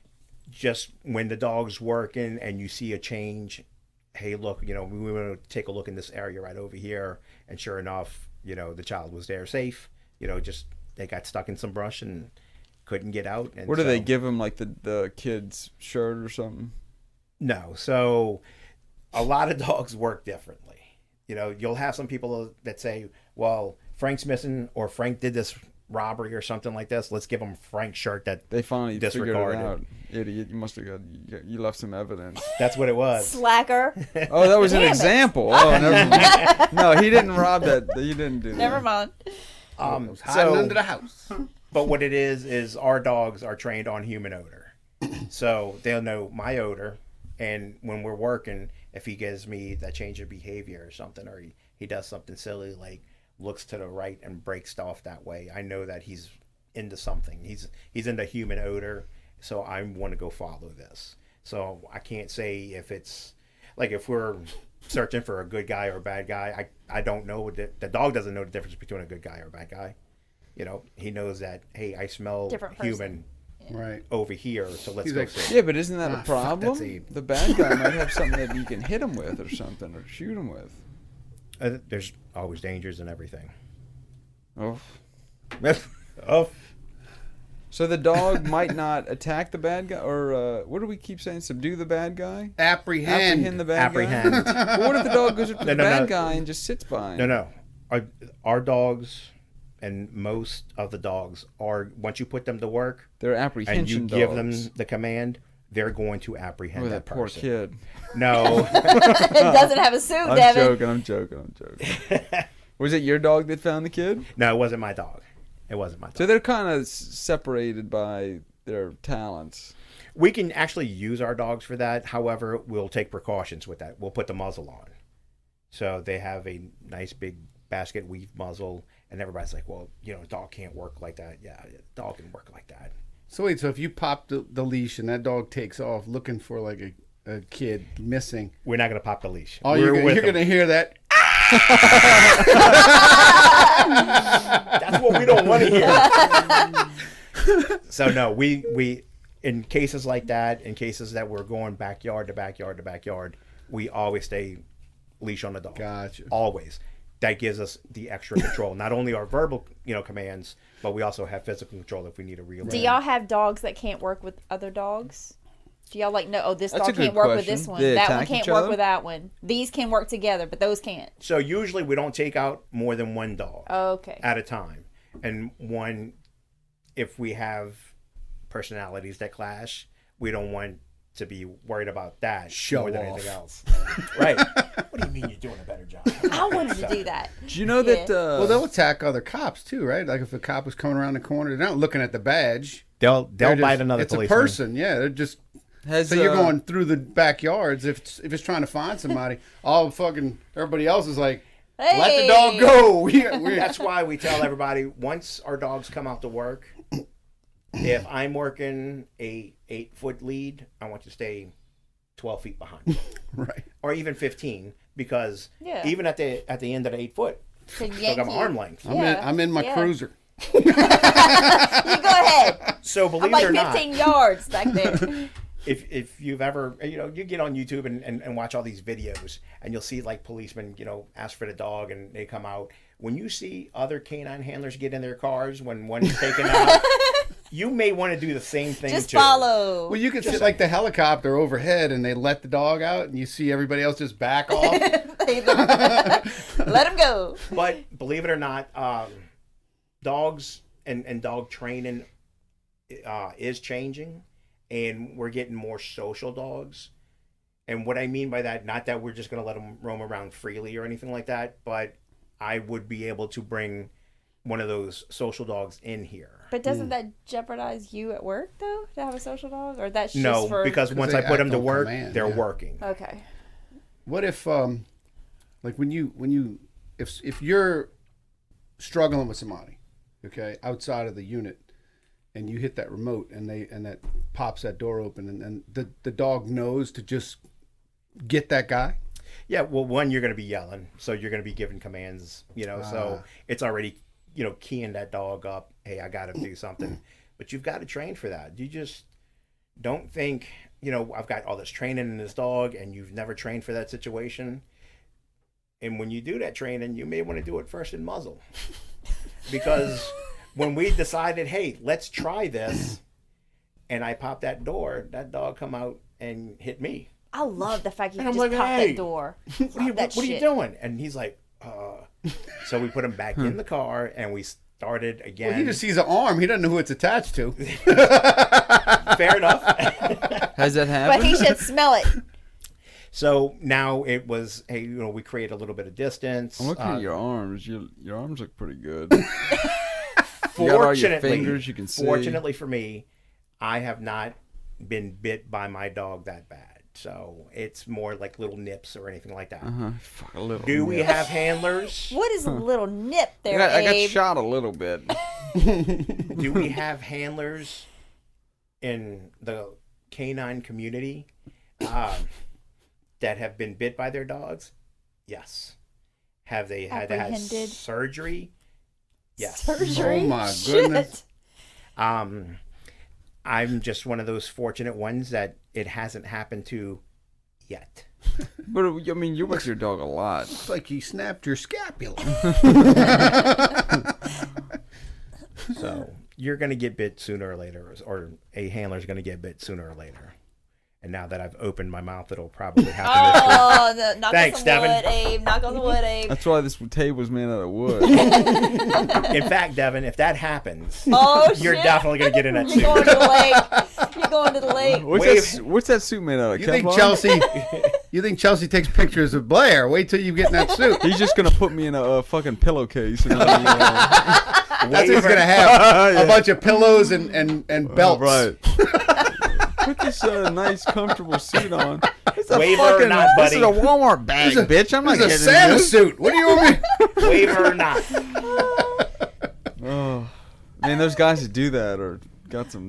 when the dog's working and you see a change, hey, look, we want to take a look in this area right over here. And sure enough, the child was there safe. Just they got stuck in some brush and couldn't get out. And What do they so- give him, like the kid's shirt or something? No. So a lot of dogs work differently. You'll have some people that say, well, Frank's missing or Frank did this robbery or something like this. Let's give him Frank's shirt that They finally figured it Disregarded. out. Idiot, you must have you left some evidence. that's what it was. Slacker. Oh, that was an Damn it. example. Oh, never mind. No, he didn't rob that. He didn't do that. Never mind. It was hiding under the house. But what it is our dogs are trained on human odor. So they'll know my odor. And when we're working, if he gives me that change of behavior or something, or he does something silly, like looks to the right and breaks off that way, I know that he's into something. He's into human odor. So I want to go follow this. So I can't say if it's like if we're searching for a good guy or a bad guy. I don't know. The dog doesn't know the difference between a good guy or a bad guy. He knows that, hey, I smell Different human Right. over here, so let's He's go like, see. Yeah, but isn't that a fuck, problem? that's Abe. The bad guy might have something that you can hit him with or something, or shoot him with. There's always dangers in everything. Oh. Oh, So the dog might not attack the bad guy, or what do we keep saying? Subdue the bad guy? Apprehend. the bad apprehend. guy? But what if the dog goes up to the No, bad no. guy and just sits by him? No. Our dogs and most of the dogs are, once you put them to work They're and apprehension you dogs. give them the command, they're going to apprehend Oh, that that poor person. kid. No. It doesn't have a suit, I'm Devin. joking. Was it your dog that found the kid? No, it wasn't my dog. It wasn't my dog. So they're kind of separated by their talents. We can actually use our dogs for that. However, we'll take precautions with that. We'll put the muzzle on. So they have a nice big basket weave muzzle, and everybody's like, well, a dog can't work like that. Yeah, a dog can work like that. So wait, so if you pop the leash and that dog takes off looking for like a kid missing, We're not going to pop the leash. oh, We're you're with going them. to hear that. That's what we don't want to hear. So no, we in cases like that, in cases that we're going backyard to backyard to backyard, we always stay leash on the dog. Gotcha. Always. That gives us the extra control. Not only our verbal, commands, but we also have physical control if we need to reel Do in. y'all have dogs that can't work with other dogs? Do y'all like know? Oh, this That's a dog can't good work with this question. one. They That one attack can't each work other? with that one. These can work together, but those can't. So usually we don't take out more than one dog Okay. at a time. And if we have personalities that clash, we don't want to be worried about that Show more than off. anything else. Right. What do you mean you're doing a better job? I wanted to do that. Do you know that? Well, they'll attack other cops too, right? Like if a cop was coming around the corner, they're not looking at the badge. They'll They're bite just- another It's policeman. a person, yeah. They're just has, so you're going through the backyards. If it's trying to find somebody, all fucking everybody else is like, let the dog go. That's why we tell everybody once our dogs come out to work, if I'm working a 8-foot lead, I want you to stay 12 feet behind, Right. or even 15, because Yeah. even at the end of the 8 foot, Could still yank got my you. arm length. I'm in my Yeah. cruiser. You go ahead. So I'm believe like it or not, 15 yards back there. if you've ever, you get on YouTube and watch all these videos, and you'll see like policemen, ask for the dog and they come out. When you see other canine handlers get in their cars when one's taken out, you may want to do the same thing Just too. follow. Well, you can see like the helicopter overhead, and they let the dog out, and you see everybody else just back off. Let him go. But believe it or not, dogs and dog training is changing, and we're getting more social dogs. And what I mean by that, not that we're just going to let them roam around freely or anything like that, but I would be able to bring one of those social dogs in here. But doesn't that jeopardize you at work though to have a social dog, or that's just No, for? because once they I put them act to on work, command, they're yeah. working. Okay. What if, like when you, if you're struggling with somebody, okay, outside of the unit, and you hit that remote, and that pops that door open, and the dog knows to just get that guy. Yeah, well, one, you're going to be yelling, so you're going to be giving commands, so it's already, keying that dog up. Hey, I got to do something. But you've got to train for that. You just don't think, I've got all this training in this dog, and you've never trained for that situation. And when you do that training, you may want to do it first in muzzle. Because when we decided, hey, let's try this, and I popped that door, that dog come out and hit me. I love the fact you And can I'm just like, pop hey, that door. What are you doing? And he's like, So we put him back in the car, and we started again. Well, he just sees an arm. He doesn't know who it's attached to. Fair enough. Has that happened? But he should smell it. So now it was, hey, we create a little bit of distance. I'm looking at your arms. Your arms look pretty good. You got all your fingers you can see. Fortunately for me, I have not been bit by my dog that bad. So it's more like little nips or anything like that. Fuck, a little. Do we nip. have handlers? What is a little nip there, I got Abe? shot a little bit. Do we have handlers in the canine community that have been bit by their dogs? Yes. Have they had to have Apprehended. surgery? Yes. Surgery? Oh, my Shit. goodness. I'm just one of those fortunate ones that it hasn't happened to yet. But I mean, you're with your dog a lot. It's like he snapped your scapula. So you're going to get bit sooner or later, or a handler's going to get bit sooner or later. And now that I've opened my mouth, it'll probably happen this week. Oh, knock Thanks, on some Devin. wood, Abe. Knock on the wood, Abe. That's why this table was made out of wood. In fact, Devin, if that happens, Oh, you're shit. definitely going to get in that You're going suit. to the lake. You're going to the lake. What's that suit made out of? You think Kevlar? You think Chelsea takes pictures of Blair? Wait till you get in that suit. He's just gonna put me in a fucking pillowcase. And That's what he's gonna have. A bunch of pillows and belts. right. Put this nice, comfortable suit on. It's a Waiver or fucking. not, This is buddy? a Walmart bag, bitch. I'm not This is a getting Santa this. suit. What do you want me? Waiver or not. Oh, man, those guys that do that are got some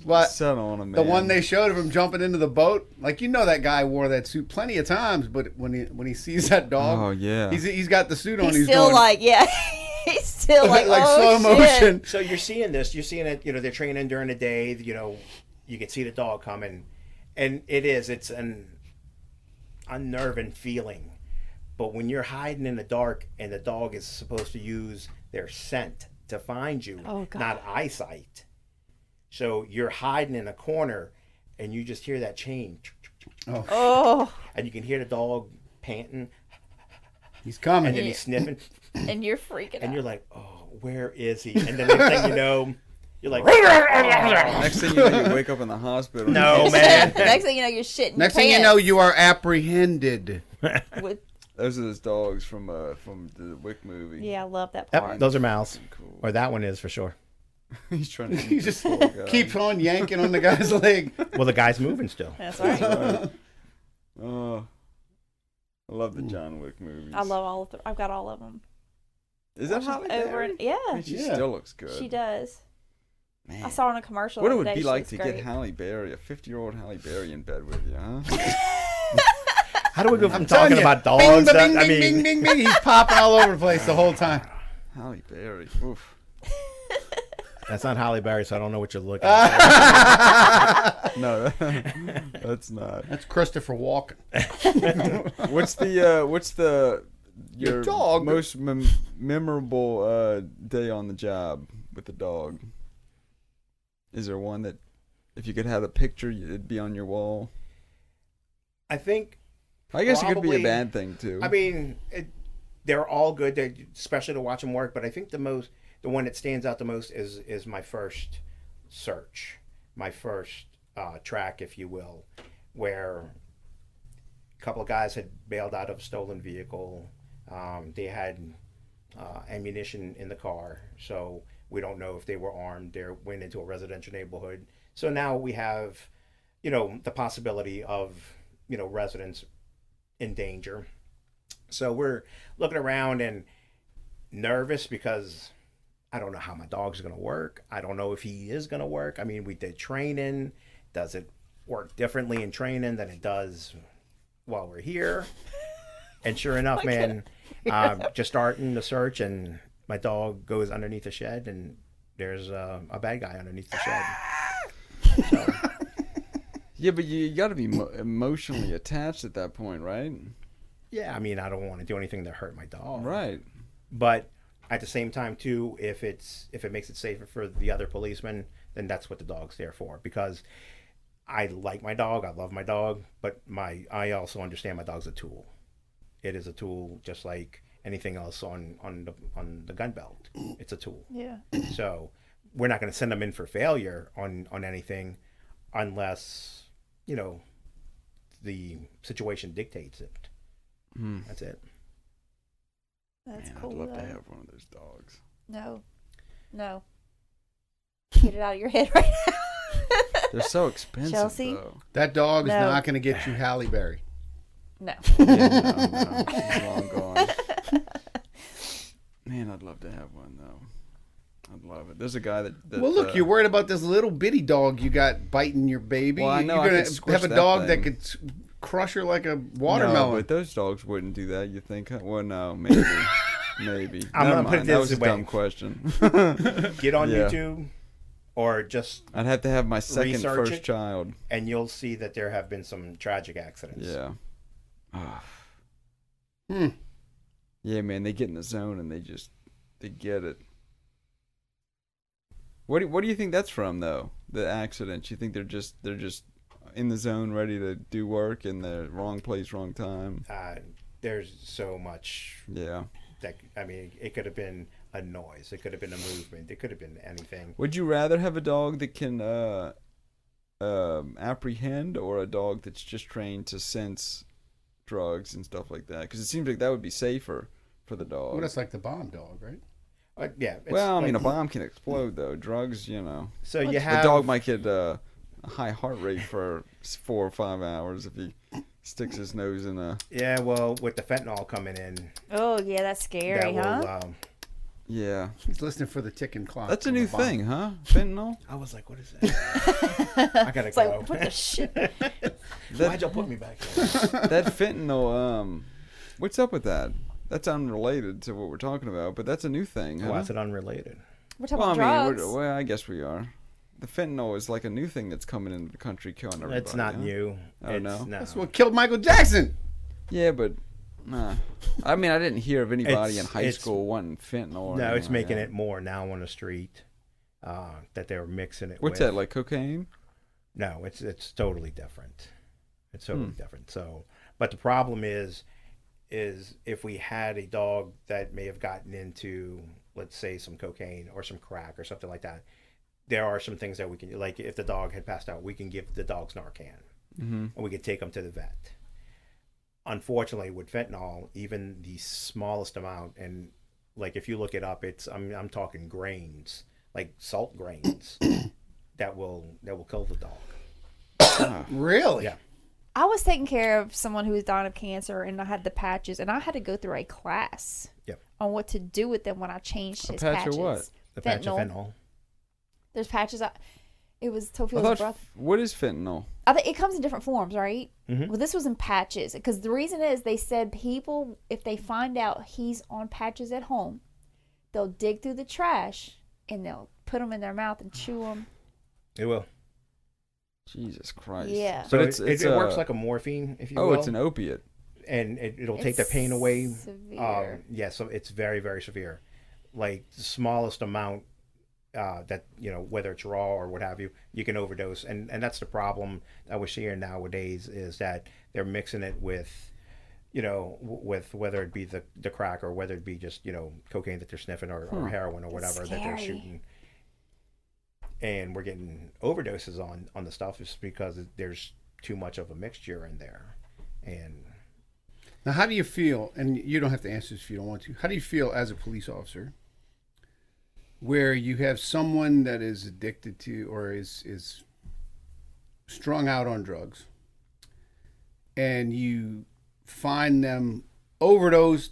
But Set on him, man. the one they showed of him jumping into the boat, like that guy wore that suit plenty of times, but when he sees that dog, Oh, yeah. he's got the suit on. He's still going, like, yeah. He's still like, like oh, slow shit. motion. So you're seeing this. You're seeing it. They're training during the day. You can see the dog coming, and it's an unnerving feeling. But when you're hiding in the dark and the dog is supposed to use their scent to find you, Oh, God. not eyesight. So you're hiding in a corner, and you just hear that chain, Oh, and you can hear the dog panting, He's coming. and then he's sniffing, and you're freaking and out. you're like, "Oh, where is he?" And then the next thing you know, you're like, Next thing you know, you wake up in the hospital. "No, man." Next thing you know, you're shitting Next your thing you pants know, you are apprehended. with, Those are those dogs from the Wick movie. yeah, I love that part. Yep, those are mouths, Cool. or that one is for sure. He's trying to He eat just this poor guy. keeps on yanking on the guy's leg. Well, the guy's moving still. That's right. Oh, I love the John Wick movies. I love all of them. I've got all of them. Is that Holly Over Berry? and yeah, I mean, she Yeah. still looks good. she does. Man. I saw her in a commercial. What it the would other be day. like She to looks get great. Halle Berry, a 50-year-old Halle Berry, in bed with you, huh? How do we go from Telling talking you, about bing, dogs? bing, I bing, mean, bing, bing, bing. He's popping all over the place the whole time. Halle Berry. Oof. that's not Halle Berry, so I don't know what you're looking at. No, that's not. That's Christopher Walken. What's your dog. most memorable day on the job with the dog? Is there one that, if you could have a picture, it'd be on your wall? I think. I guess it could be a Probably- bad thing too. I mean, they're all good, especially to watch them work. But I think the one that stands out the most is my first search, my first track, if you will, where a couple of guys had bailed out of a stolen vehicle. They had ammunition in the car, so we don't know if they were armed. They went into a residential neighborhood. So now we have, the possibility of, residents in danger. So we're looking around and nervous because I don't know how my dog's going to work. I don't know if he is going to work. I mean, we did training. Does it work differently in training than it does while we're here? And sure enough, man, just starting the search, and my dog goes underneath the shed, and there's a bad guy underneath the shed. So, yeah, but you got to be emotionally attached at that point, right? yeah, I mean, I don't want to do anything to hurt my dog. Right. But at the same time, too, if it makes it safer for the other policemen, then that's what the dog's there for. Because I like my dog, I love my dog, but I also understand my dog's a tool. It is a tool, just like anything else on the gun belt. It's a tool. Yeah. So we're not going to send them in for failure on anything, unless the situation dictates it. That's it. That's Man, cool. I'd love to though. have one of those dogs. No. Get it out of your head right now. They're so expensive, Chelsea? though. That dog is No. not going to get you Halle Berry. No. Yeah, no, she's long gone. Man, I'd love to have one though. I'd love it. There's a guy that Well, look, you're worried about this little bitty dog you got biting your baby. Well, I know, You're I going could to squish have a that dog thing. that could crush her like a No, watermelon. but those dogs wouldn't do that. You think? Well, no, maybe, maybe. I'm Never gonna put it mind. That was a this way. dumb question. Get on Yeah. YouTube, or just I'd have to have my second Research first it. child. and you'll see that there have been some tragic accidents. Yeah. Ah. Hmm. Yeah, man, they get in the zone and they get it. What do you think that's from though? The accidents? You think they're just in the zone, ready to do work in the wrong place, wrong time? There's so much Yeah. that, I mean, it could have been a noise, it could have been a movement, it could have been anything. Would you rather have a dog that can apprehend, or a dog that's just trained to sense drugs and stuff like that? Because it seems like that would be safer for the dog. Well, that's like the bomb dog, right? Yeah. it's Well, I mean, a like- bomb can explode though. Drugs, So you the have dog might get a high heart rate for 4 or 5 hours if he sticks his nose in a. Yeah, well, with the fentanyl coming in, Oh, yeah, that's scary, that huh? will Yeah. He's listening for the ticking clock. That's a of new bomb. thing, huh? Fentanyl? I was like, what is that? I gotta It's go. like, what the shit? Why'd y'all put me back there? That fentanyl, what's up with that? That's unrelated to what we're talking about, but that's a new thing, huh? Why is it unrelated? We're talking Well, about drugs. well, I guess we are. The fentanyl is like a new thing that's coming into the country, killing everybody. It's not huh? new. Oh, It's, no? That's what killed Michael Jackson. Yeah, but I mean, I didn't hear of anybody in It's- high it's- school wanting fentanyl. Or No, anything it's like making that. it more now on the street that they're mixing it What's with. that, like cocaine? No, it's totally different. It's totally Hmm. different. So, but the problem is if we had a dog that may have gotten into, let's say, some cocaine or some crack or something like that, there are some things that we can do. Like if the dog had passed out, we can give the dogs Narcan, Mm-hmm. and we can take them to the vet. Unfortunately, with fentanyl, even the smallest amount, and like if you look it up, it's I'm talking grains, like salt grains, that will kill the dog. Really? Yeah. I was taking care of someone who was dying of cancer, and I had the patches, and I had to go through a class Yep. on what to do with them when I changed A his patch of patches. what? The patch of Fentanyl. fentanyl. There's patches. It was I Tophiel's thought, brother. what is fentanyl? I think it comes in different forms, right? Mhm. Well, this was in patches because the reason is they said people, if they find out he's on patches at home, they'll dig through the trash and they'll put them in their mouth and chew them. It will. Jesus Christ. Yeah. So But it works like a morphine, if you will. Oh, it's an opiate. And it'll take It's the pain away. severe. Yeah, so it's very, very severe. Like the smallest amount that, whether it's raw or what have you, you can overdose. And that's the problem that we're seeing nowadays is that they're mixing it with, with whether it be the crack or whether it be just, cocaine that they're sniffing or heroin or whatever that they're scary. shooting. And we're getting overdoses on the stuff just because there's too much of a mixture in there. And Now, how do you feel? And you don't have to answer this if you don't want to. How do you feel as a police officer, where you have someone that is addicted to or is strung out on drugs, and you find them overdosed,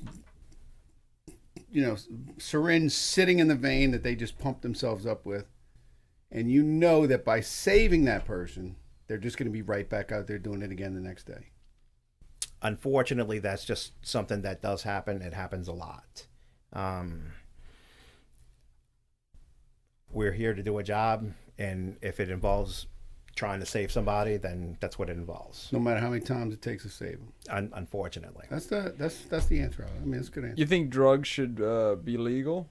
syringe sitting in the vein that they just pumped themselves up with, and you know that by saving that person, they're just going to be right back out there doing it again the next day? unfortunately, that's just something that does happen. It happens a lot. We're here to do a job, and if it involves trying to save somebody, then that's what it involves. No matter how many times it takes to save them. Unfortunately, That's the answer. I mean, that's a good answer. You think drugs should be legal?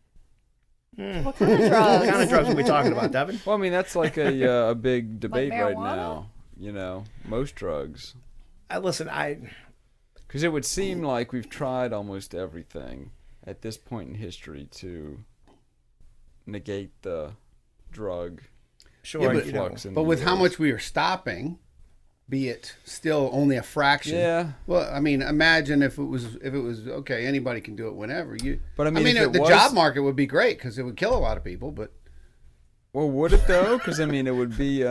What kind of what drugs? kind of drugs are we talking about, Devin? Well, I mean that's like a big debate right marijuana? now. You know, most drugs, Listen, because it would seem like we've tried almost everything at this point in history to negate the drug sure, Yeah, but- influx. in But the with how US. much we are stopping, be it still only a fraction. Yeah, Well, I mean, imagine if it was okay. Anybody can do it whenever you. but I mean, if it the was, job market would be great because it would kill a lot of people. But well, would it though? Because I mean, it would be,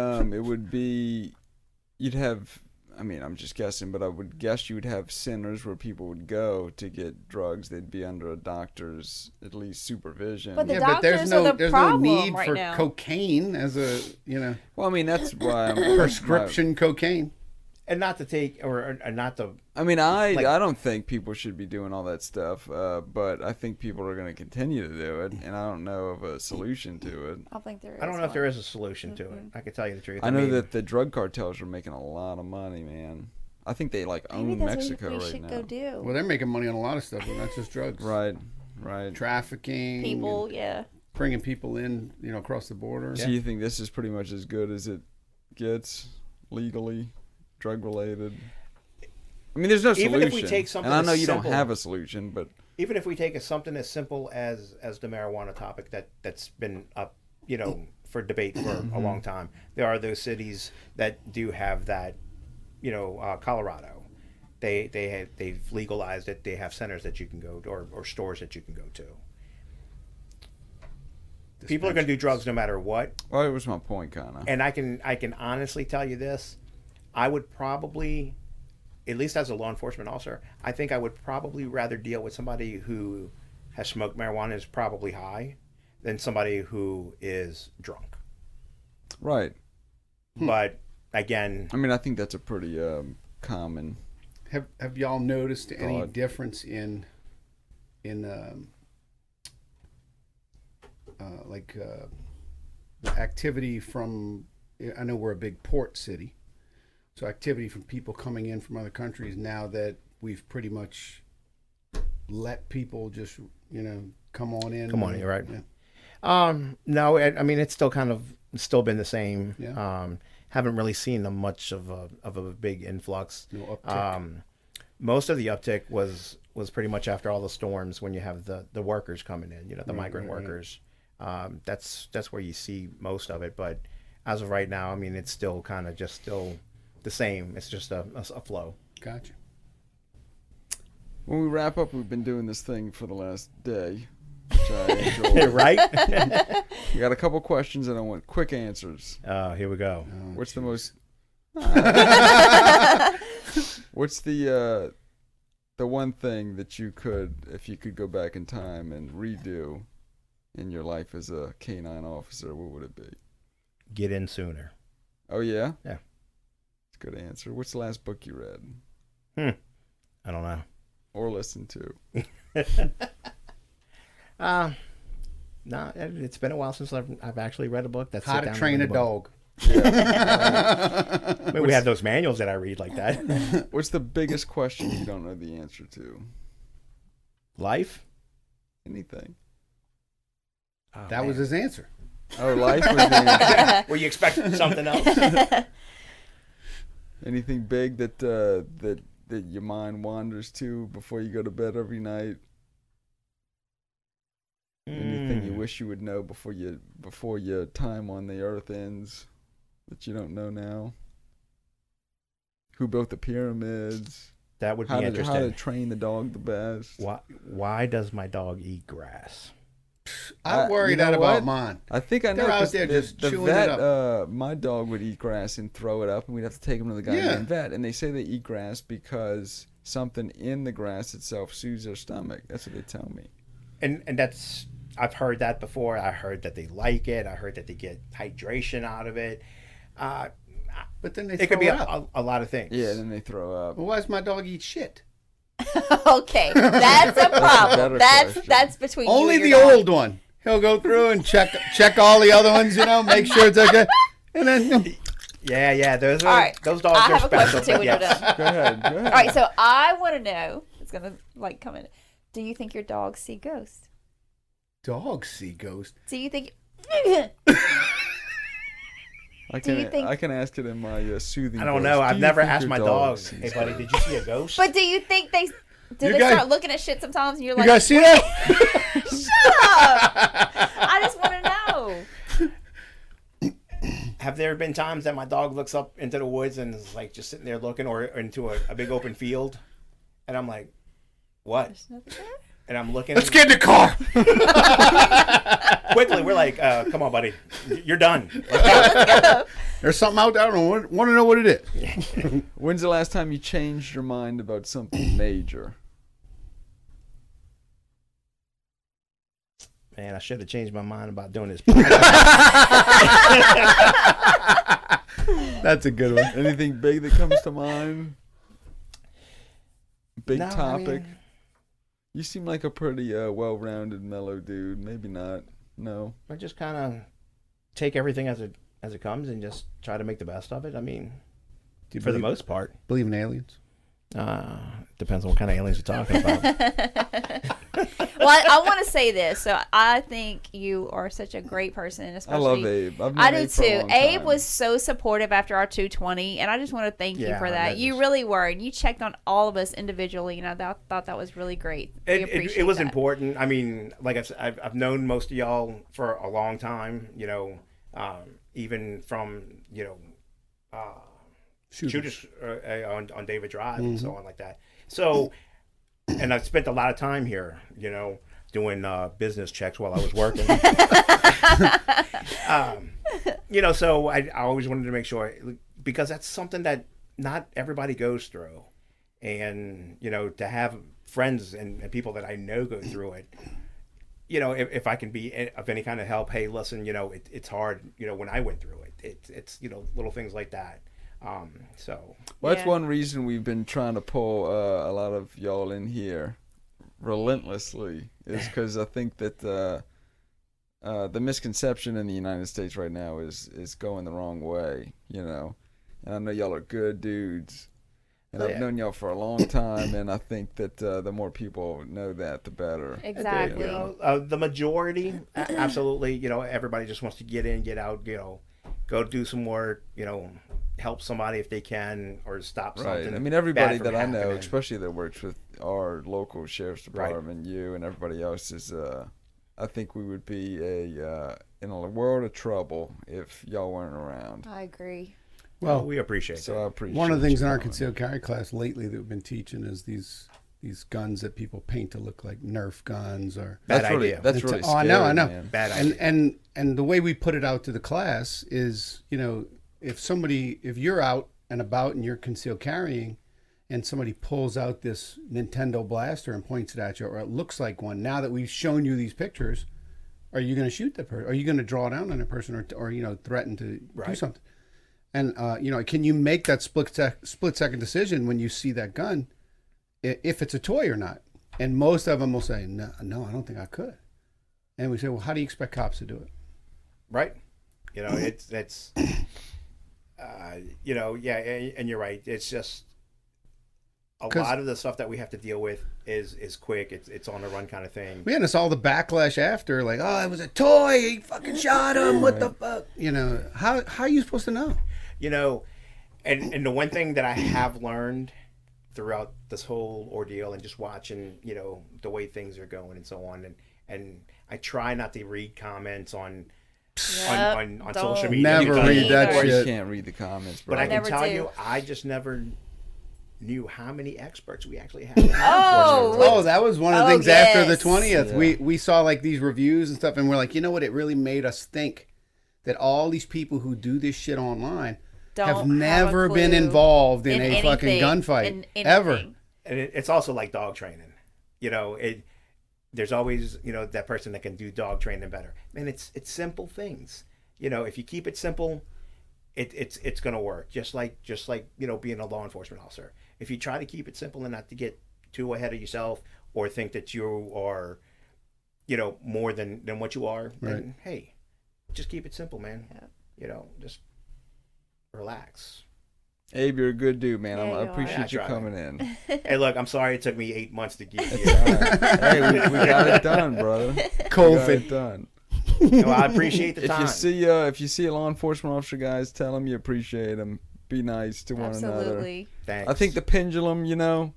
you'd have. I mean, I'm just guessing, but I would guess you would have centers where people would go to get drugs. They'd be under a doctor's at least supervision. But the yeah, but there's doctors no are the problem need right for now. cocaine as a well, I mean, that's why I'm prescription cocaine. and not to take or not to. I mean, I Like- don't think people should be doing all that stuff, but I think people are going to continue to do it, and I don't know of a solution to it. I think there is. I don't know if there one. is a solution to it. I can tell you the truth. I know mean, that the drug cartels are making a lot of money, man. I think they Maybe own that's Mexico what we right should now. go do. Well, they're making money on a lot of stuff, but not just drugs. Right. Trafficking, People, and yeah. bringing people in, across the border. So you think this is pretty much as good as it gets legally, drug related? I mean, there's no solution. Even if we take something and I know as you simple- don't have a solution, but even if we take something as simple as the marijuana topic that's been up, for debate for a long time, there are those cities that do have that. Colorado, they've legalized it. They have centers that you can go to, or stores that you can go to. People are going to do drugs no matter what, well, it was my point, kind of. and I can honestly tell you this: I would probably, at least as a law enforcement officer, I think I would probably rather deal with somebody who has smoked marijuana is probably high than somebody who is drunk. Right. But again, I mean, I think that's a pretty common. Have y'all noticed any God. difference in the activity from? I know we're a big port city, so activity from people coming in from other countries now that we've pretty much let people just come on in. Come on in, right? Yeah. no, I mean it's still been the same. Yeah. Haven't really seen much of a big influx. No uptick. Most of the uptick was pretty much after all the storms when you have the workers coming in, the migrant right. workers. That's where you see most of it. But as of right now, I mean, it's still kind of just still the same. It's just a flow. Gotcha. When we wrap up, we've been doing this thing for the last day, which I enjoy. Right? We got a couple questions and I want quick answers. Here we go. What's the most? What's the one thing that you could, if you could go back in time and redo in your life as a canine officer, what would it be? Get in sooner. Oh yeah? Yeah. That's a good answer. What's the last book you read? I don't know. Or listened to? No, it's been a while since I've actually read a book. That's How to Train a Dog. I mean, we have those manuals that I read like that. What's the biggest question you don't know the answer to? Life? Anything. Oh, That was his answer. Oh, life was the answer. Were you expecting something else? Anything big that your mind wanders to before you go to bed every night? Anything you wish you would know before your time on the earth ends that you don't know now? Who built the pyramids? That would be How interesting. to train the dog the best? Why does my dog eat grass? I worry you know that about what? mine. I think I know. They're out 'cause there just the chewing vet, it up. my dog would eat grass and throw it up, and we'd have to take him to the goddamn vet. And they say they eat grass because something in the grass itself soothes their stomach. That's what they tell me. And that's, I've heard that before. I heard that they like it. I heard that they get hydration out of it. But then they It could be throw it up. a lot of things. Yeah, then they throw up. Well, why does my dog eat shit? Okay, that's a problem. better That's question. between Only you and the your dog. old one. He'll go through and check all the other ones, make sure it's okay. And then Yeah. Those All right. those dogs I are have a special. question too when you're done. Go ahead. All right, so I want to know. It's gonna come in. Do you think your dogs see ghosts? dogs see ghosts. Do you think? I Do you can think- I can ask it in my soothing. I don't voice. know. Do I've you never think asked your my dog dog, sees hey buddy, ghosts? did you see a ghost? But do you think they? Do You they guys- start looking at shit sometimes, and you're You like, guys see that? "Shut up!" I just want to know. Have there been times that my dog looks up into the woods and is like just sitting there looking, or into a big open field, and I'm like, what? There's nothing there. And I'm looking. Let's get in the car. Quickly, we're like, come on, buddy, you're done. There's something out there. I don't want to know what it is. When's the last time you changed your mind about something major? Man, I should have changed my mind about doing this. That's a good one. Anything big that comes to mind? Big No, I topic. mean- You seem like a pretty well-rounded, mellow dude. Maybe not. No. I just kind of take everything as it comes and just try to make the best of it. I mean, Do you for the believe- most part. Believe in aliens? Depends on what kind of aliens you're talking about. Well, I want to say this. So I think you are such a great person, I especially. love Abe. I've known I do Abe for a too. long Abe time. was so supportive after our 220, and I just want to thank you Yeah, for that. that You is- really were, and you checked on all of us individually, and I thought that was really great. We appreciate It was that. important. I mean, like I said, I've known most of y'all for a long time. Even from shooters on David Drive and so on like that. So, and I've spent a lot of time here. Doing business checks while I was working. So I always wanted to make sure, because that's something that not everybody goes through. And, to have friends and people that I know go through it, you know, if I can be of any kind of help, hey, listen, you know, it's hard, you know, when I went through it, it's you know, little things like that. So Well, that's Yeah. one reason we've been trying to pull a lot of y'all in here relentlessly, is because I think that the misconception in the United States right now is going the wrong way, you know. And I know y'all are good dudes, and Oh, I've yeah. known y'all for a long time, and I think that the more people know that, the better. Exactly. You know, the majority, absolutely, you know, everybody just wants to get in, get out, you know, go do some work, you know, help somebody if they can, or stop Right. something. I mean, everybody bad from that I know, happening. especially that works with our local sheriff's Right. department, you and everybody else, is I think we would be in a world of trouble if y'all weren't around. I agree. Well, we appreciate So that. I appreciate one of the things you in our coming. concealed carry class lately that we've been teaching is these guns that people paint to look like Nerf guns or. Bad That's really idea. that's It's- really oh, I scary, know, I know. man. Bad And idea. and the way we put it out to the class is, you know, if you're out and about and you're concealed carrying, and somebody pulls out this Nintendo blaster and points it at you, or it looks like one. Now that we've shown you these pictures, are you going to shoot that person? Are you going to draw down on a person, or you know, threaten to do Right. something? And you know, can you make that split second decision when you see that gun, if it's a toy or not? And most of them will say, no, I don't think I could. And we say, well, how do you expect cops to do it? Right. You know, it's you know, yeah, and you're right. It's just a 'Cause- lot of the stuff that we have to deal with is quick. It's on the run kind of thing. Man, it's all the backlash after, like, oh, it was a toy. He fucking shot him. What the fuck? You know, how are you supposed to know? You know, and the one thing that I have learned throughout this whole ordeal and just watching, you know, the way things are going and so on, and I try not to read comments on Yep, social don't. media. Never because- read that Of course, you shit. can't read the comments, bro. But I can Never tell do. you, I just never knew how many experts we actually had. Oh, Oh, that was one of the Oh, things after the yes. 20th. Yeah. We saw like these reviews and stuff, and we're like, you know what? It really made us think that all these people who do this shit online Don't have have never a been clue involved in in a fucking anything, gunfight in ever. anything. And it's also like dog training. You know, there's always, you know, that person that can do dog training better. Man, it's simple things. You know, if you keep it simple, it's gonna work. Just like you know, being a law enforcement officer. If you try to keep it simple and not to get too ahead of yourself or think that you are, you know, more than what you are, then hey, just keep it simple, man. Yeah. You know, just relax. Abe, you're a good dude, man. Yeah, I you are. appreciate you Yeah, I try. coming in. Hey, look, I'm sorry it took me 8 months to get All here. right. Hey, we got it done, brother. We got it COVID. done. Well, I appreciate the If time. you see a law enforcement officer, guys, tell them you appreciate them. Be nice to one another. Absolutely. Thanks. I think the pendulum, you know,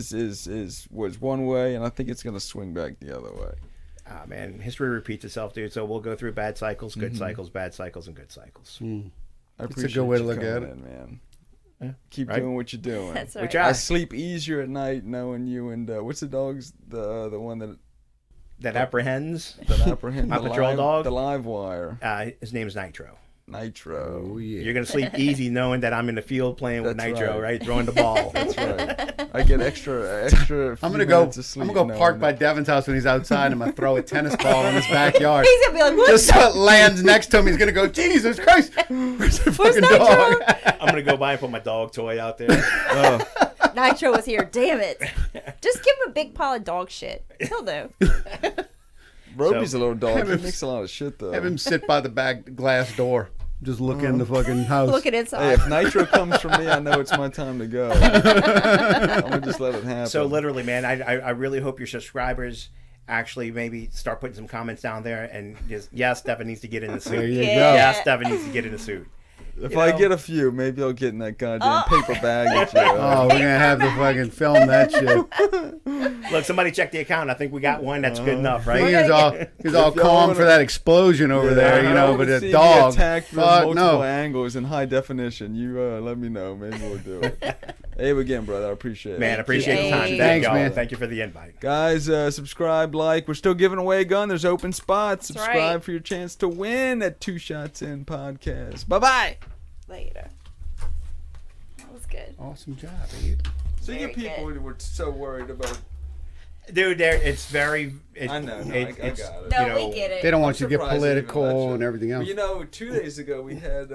was one way, and I think it's gonna swing back the other way. Ah, man, history repeats itself, dude. So we'll go through bad cycles, good Mm-hmm. cycles, bad cycles, and good cycles. I a appreciate good way to you look at coming it. in, man. Yeah, Keep right? doing what you're doing. That's We right. try. I sleep easier at night knowing you. And what's the dog's the one That apprehends. that apprehend My the patrol live, dog? the live wire His name is Nitro. Nitro. Oh yeah. You're gonna sleep easy knowing that I'm in the field playing with That's Nitro, right. right? Throwing the ball. That's right. I get extra. I'm few gonna go. minutes of sleep I'm gonna go park knowing by that- Devin's house when he's outside. I'm gonna throw a tennis ball in his backyard. He's gonna be like, what? Just so it lands next to him, he's gonna go, Jesus Christ, where's the fucking dog? I'm gonna go by and put my dog toy out there. Oh, Nitro was here. Damn it! Just give him a big pile of dog shit. He'll do. Roby's a little dog. Have He him- makes a lot of shit though. Have him sit by the back glass door, just look in the fucking house. Look at Hey, inside. if Nitro comes from me, I know it's my time to go. I'm gonna just let it happen. So literally, man, I really hope your subscribers actually maybe start putting some comments down there and just Devin needs to get in the suit. There you Yeah. go. Yes, Devin needs to get in the suit. if you I know- get a few, maybe I'll get in that goddamn paper bag at you. Oh, we're gonna have to fucking film that shit. Look, somebody check the account. I think we got one that's good enough, He right? was all y'all calm wanna- for that explosion over there, you I know. wanna But see a me dog, attacked from fuck multiple no. angles in high definition. You let me know. Maybe we'll do it. Abe, again, brother, I appreciate it. Man, appreciate the time. Thanks, Thank y'all. man. Thank you for the invite. Guys, subscribe, like. We're still giving away a gun. There's open spots. That's Subscribe right. for your chance to win at Two Shots In Podcast. Bye-bye. Later. That was good. Awesome job, dude. So you Very people good. were so worried about Dude, it's very. I know. No, I got it. No, you know, we get it. They don't want I'm you to get surprised they even let political you. and everything else. You know, 2 days ago we had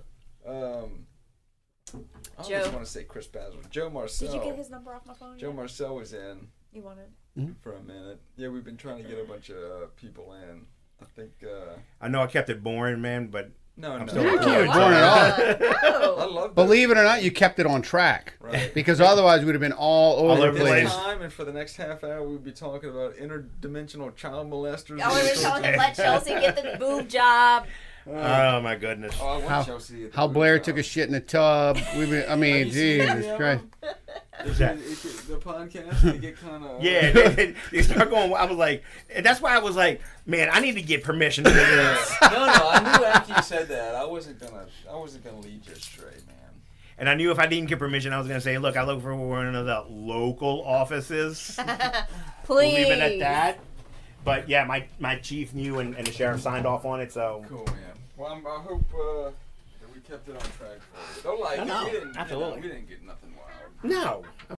I Joe. always want to say Chris Basil. Joe Marcel. Did you get his number off my phone? Joe yet? Marcel was in You wanted? for a minute. Yeah, we've been trying to get a bunch of people in. I think. I know I kept it boring, man, but No, I'm no. still You recording. can't born at all. I love that. Believe it or not, you kept it on track. Right. Because otherwise, we'd have been all over over the the place. place. Time and for the next half hour, we'd be talking about interdimensional child molesters. Oh, we were telling him let Chelsea get the boob job. Oh my goodness. Oh, I want How- Chelsea. At the How boob Blair job. took a shit in a tub. I mean, Have you seen any Jesus of Christ. them? What's that? The podcast, they get kind of. Yeah, they start going. I was like, that's why I was like, man, I need to get permission to do this. No, I knew after you said that, I wasn't gonna lead you astray, man. And I knew if I didn't get permission, I was gonna say, look, I look for one of the local offices. Please. Leave it at that. But yeah, my chief knew and the sheriff signed off on it, so. Cool, man. Well, I hope that we kept it on track for you. Don't like No, it. We didn't, absolutely. we didn't get nothing wild. No,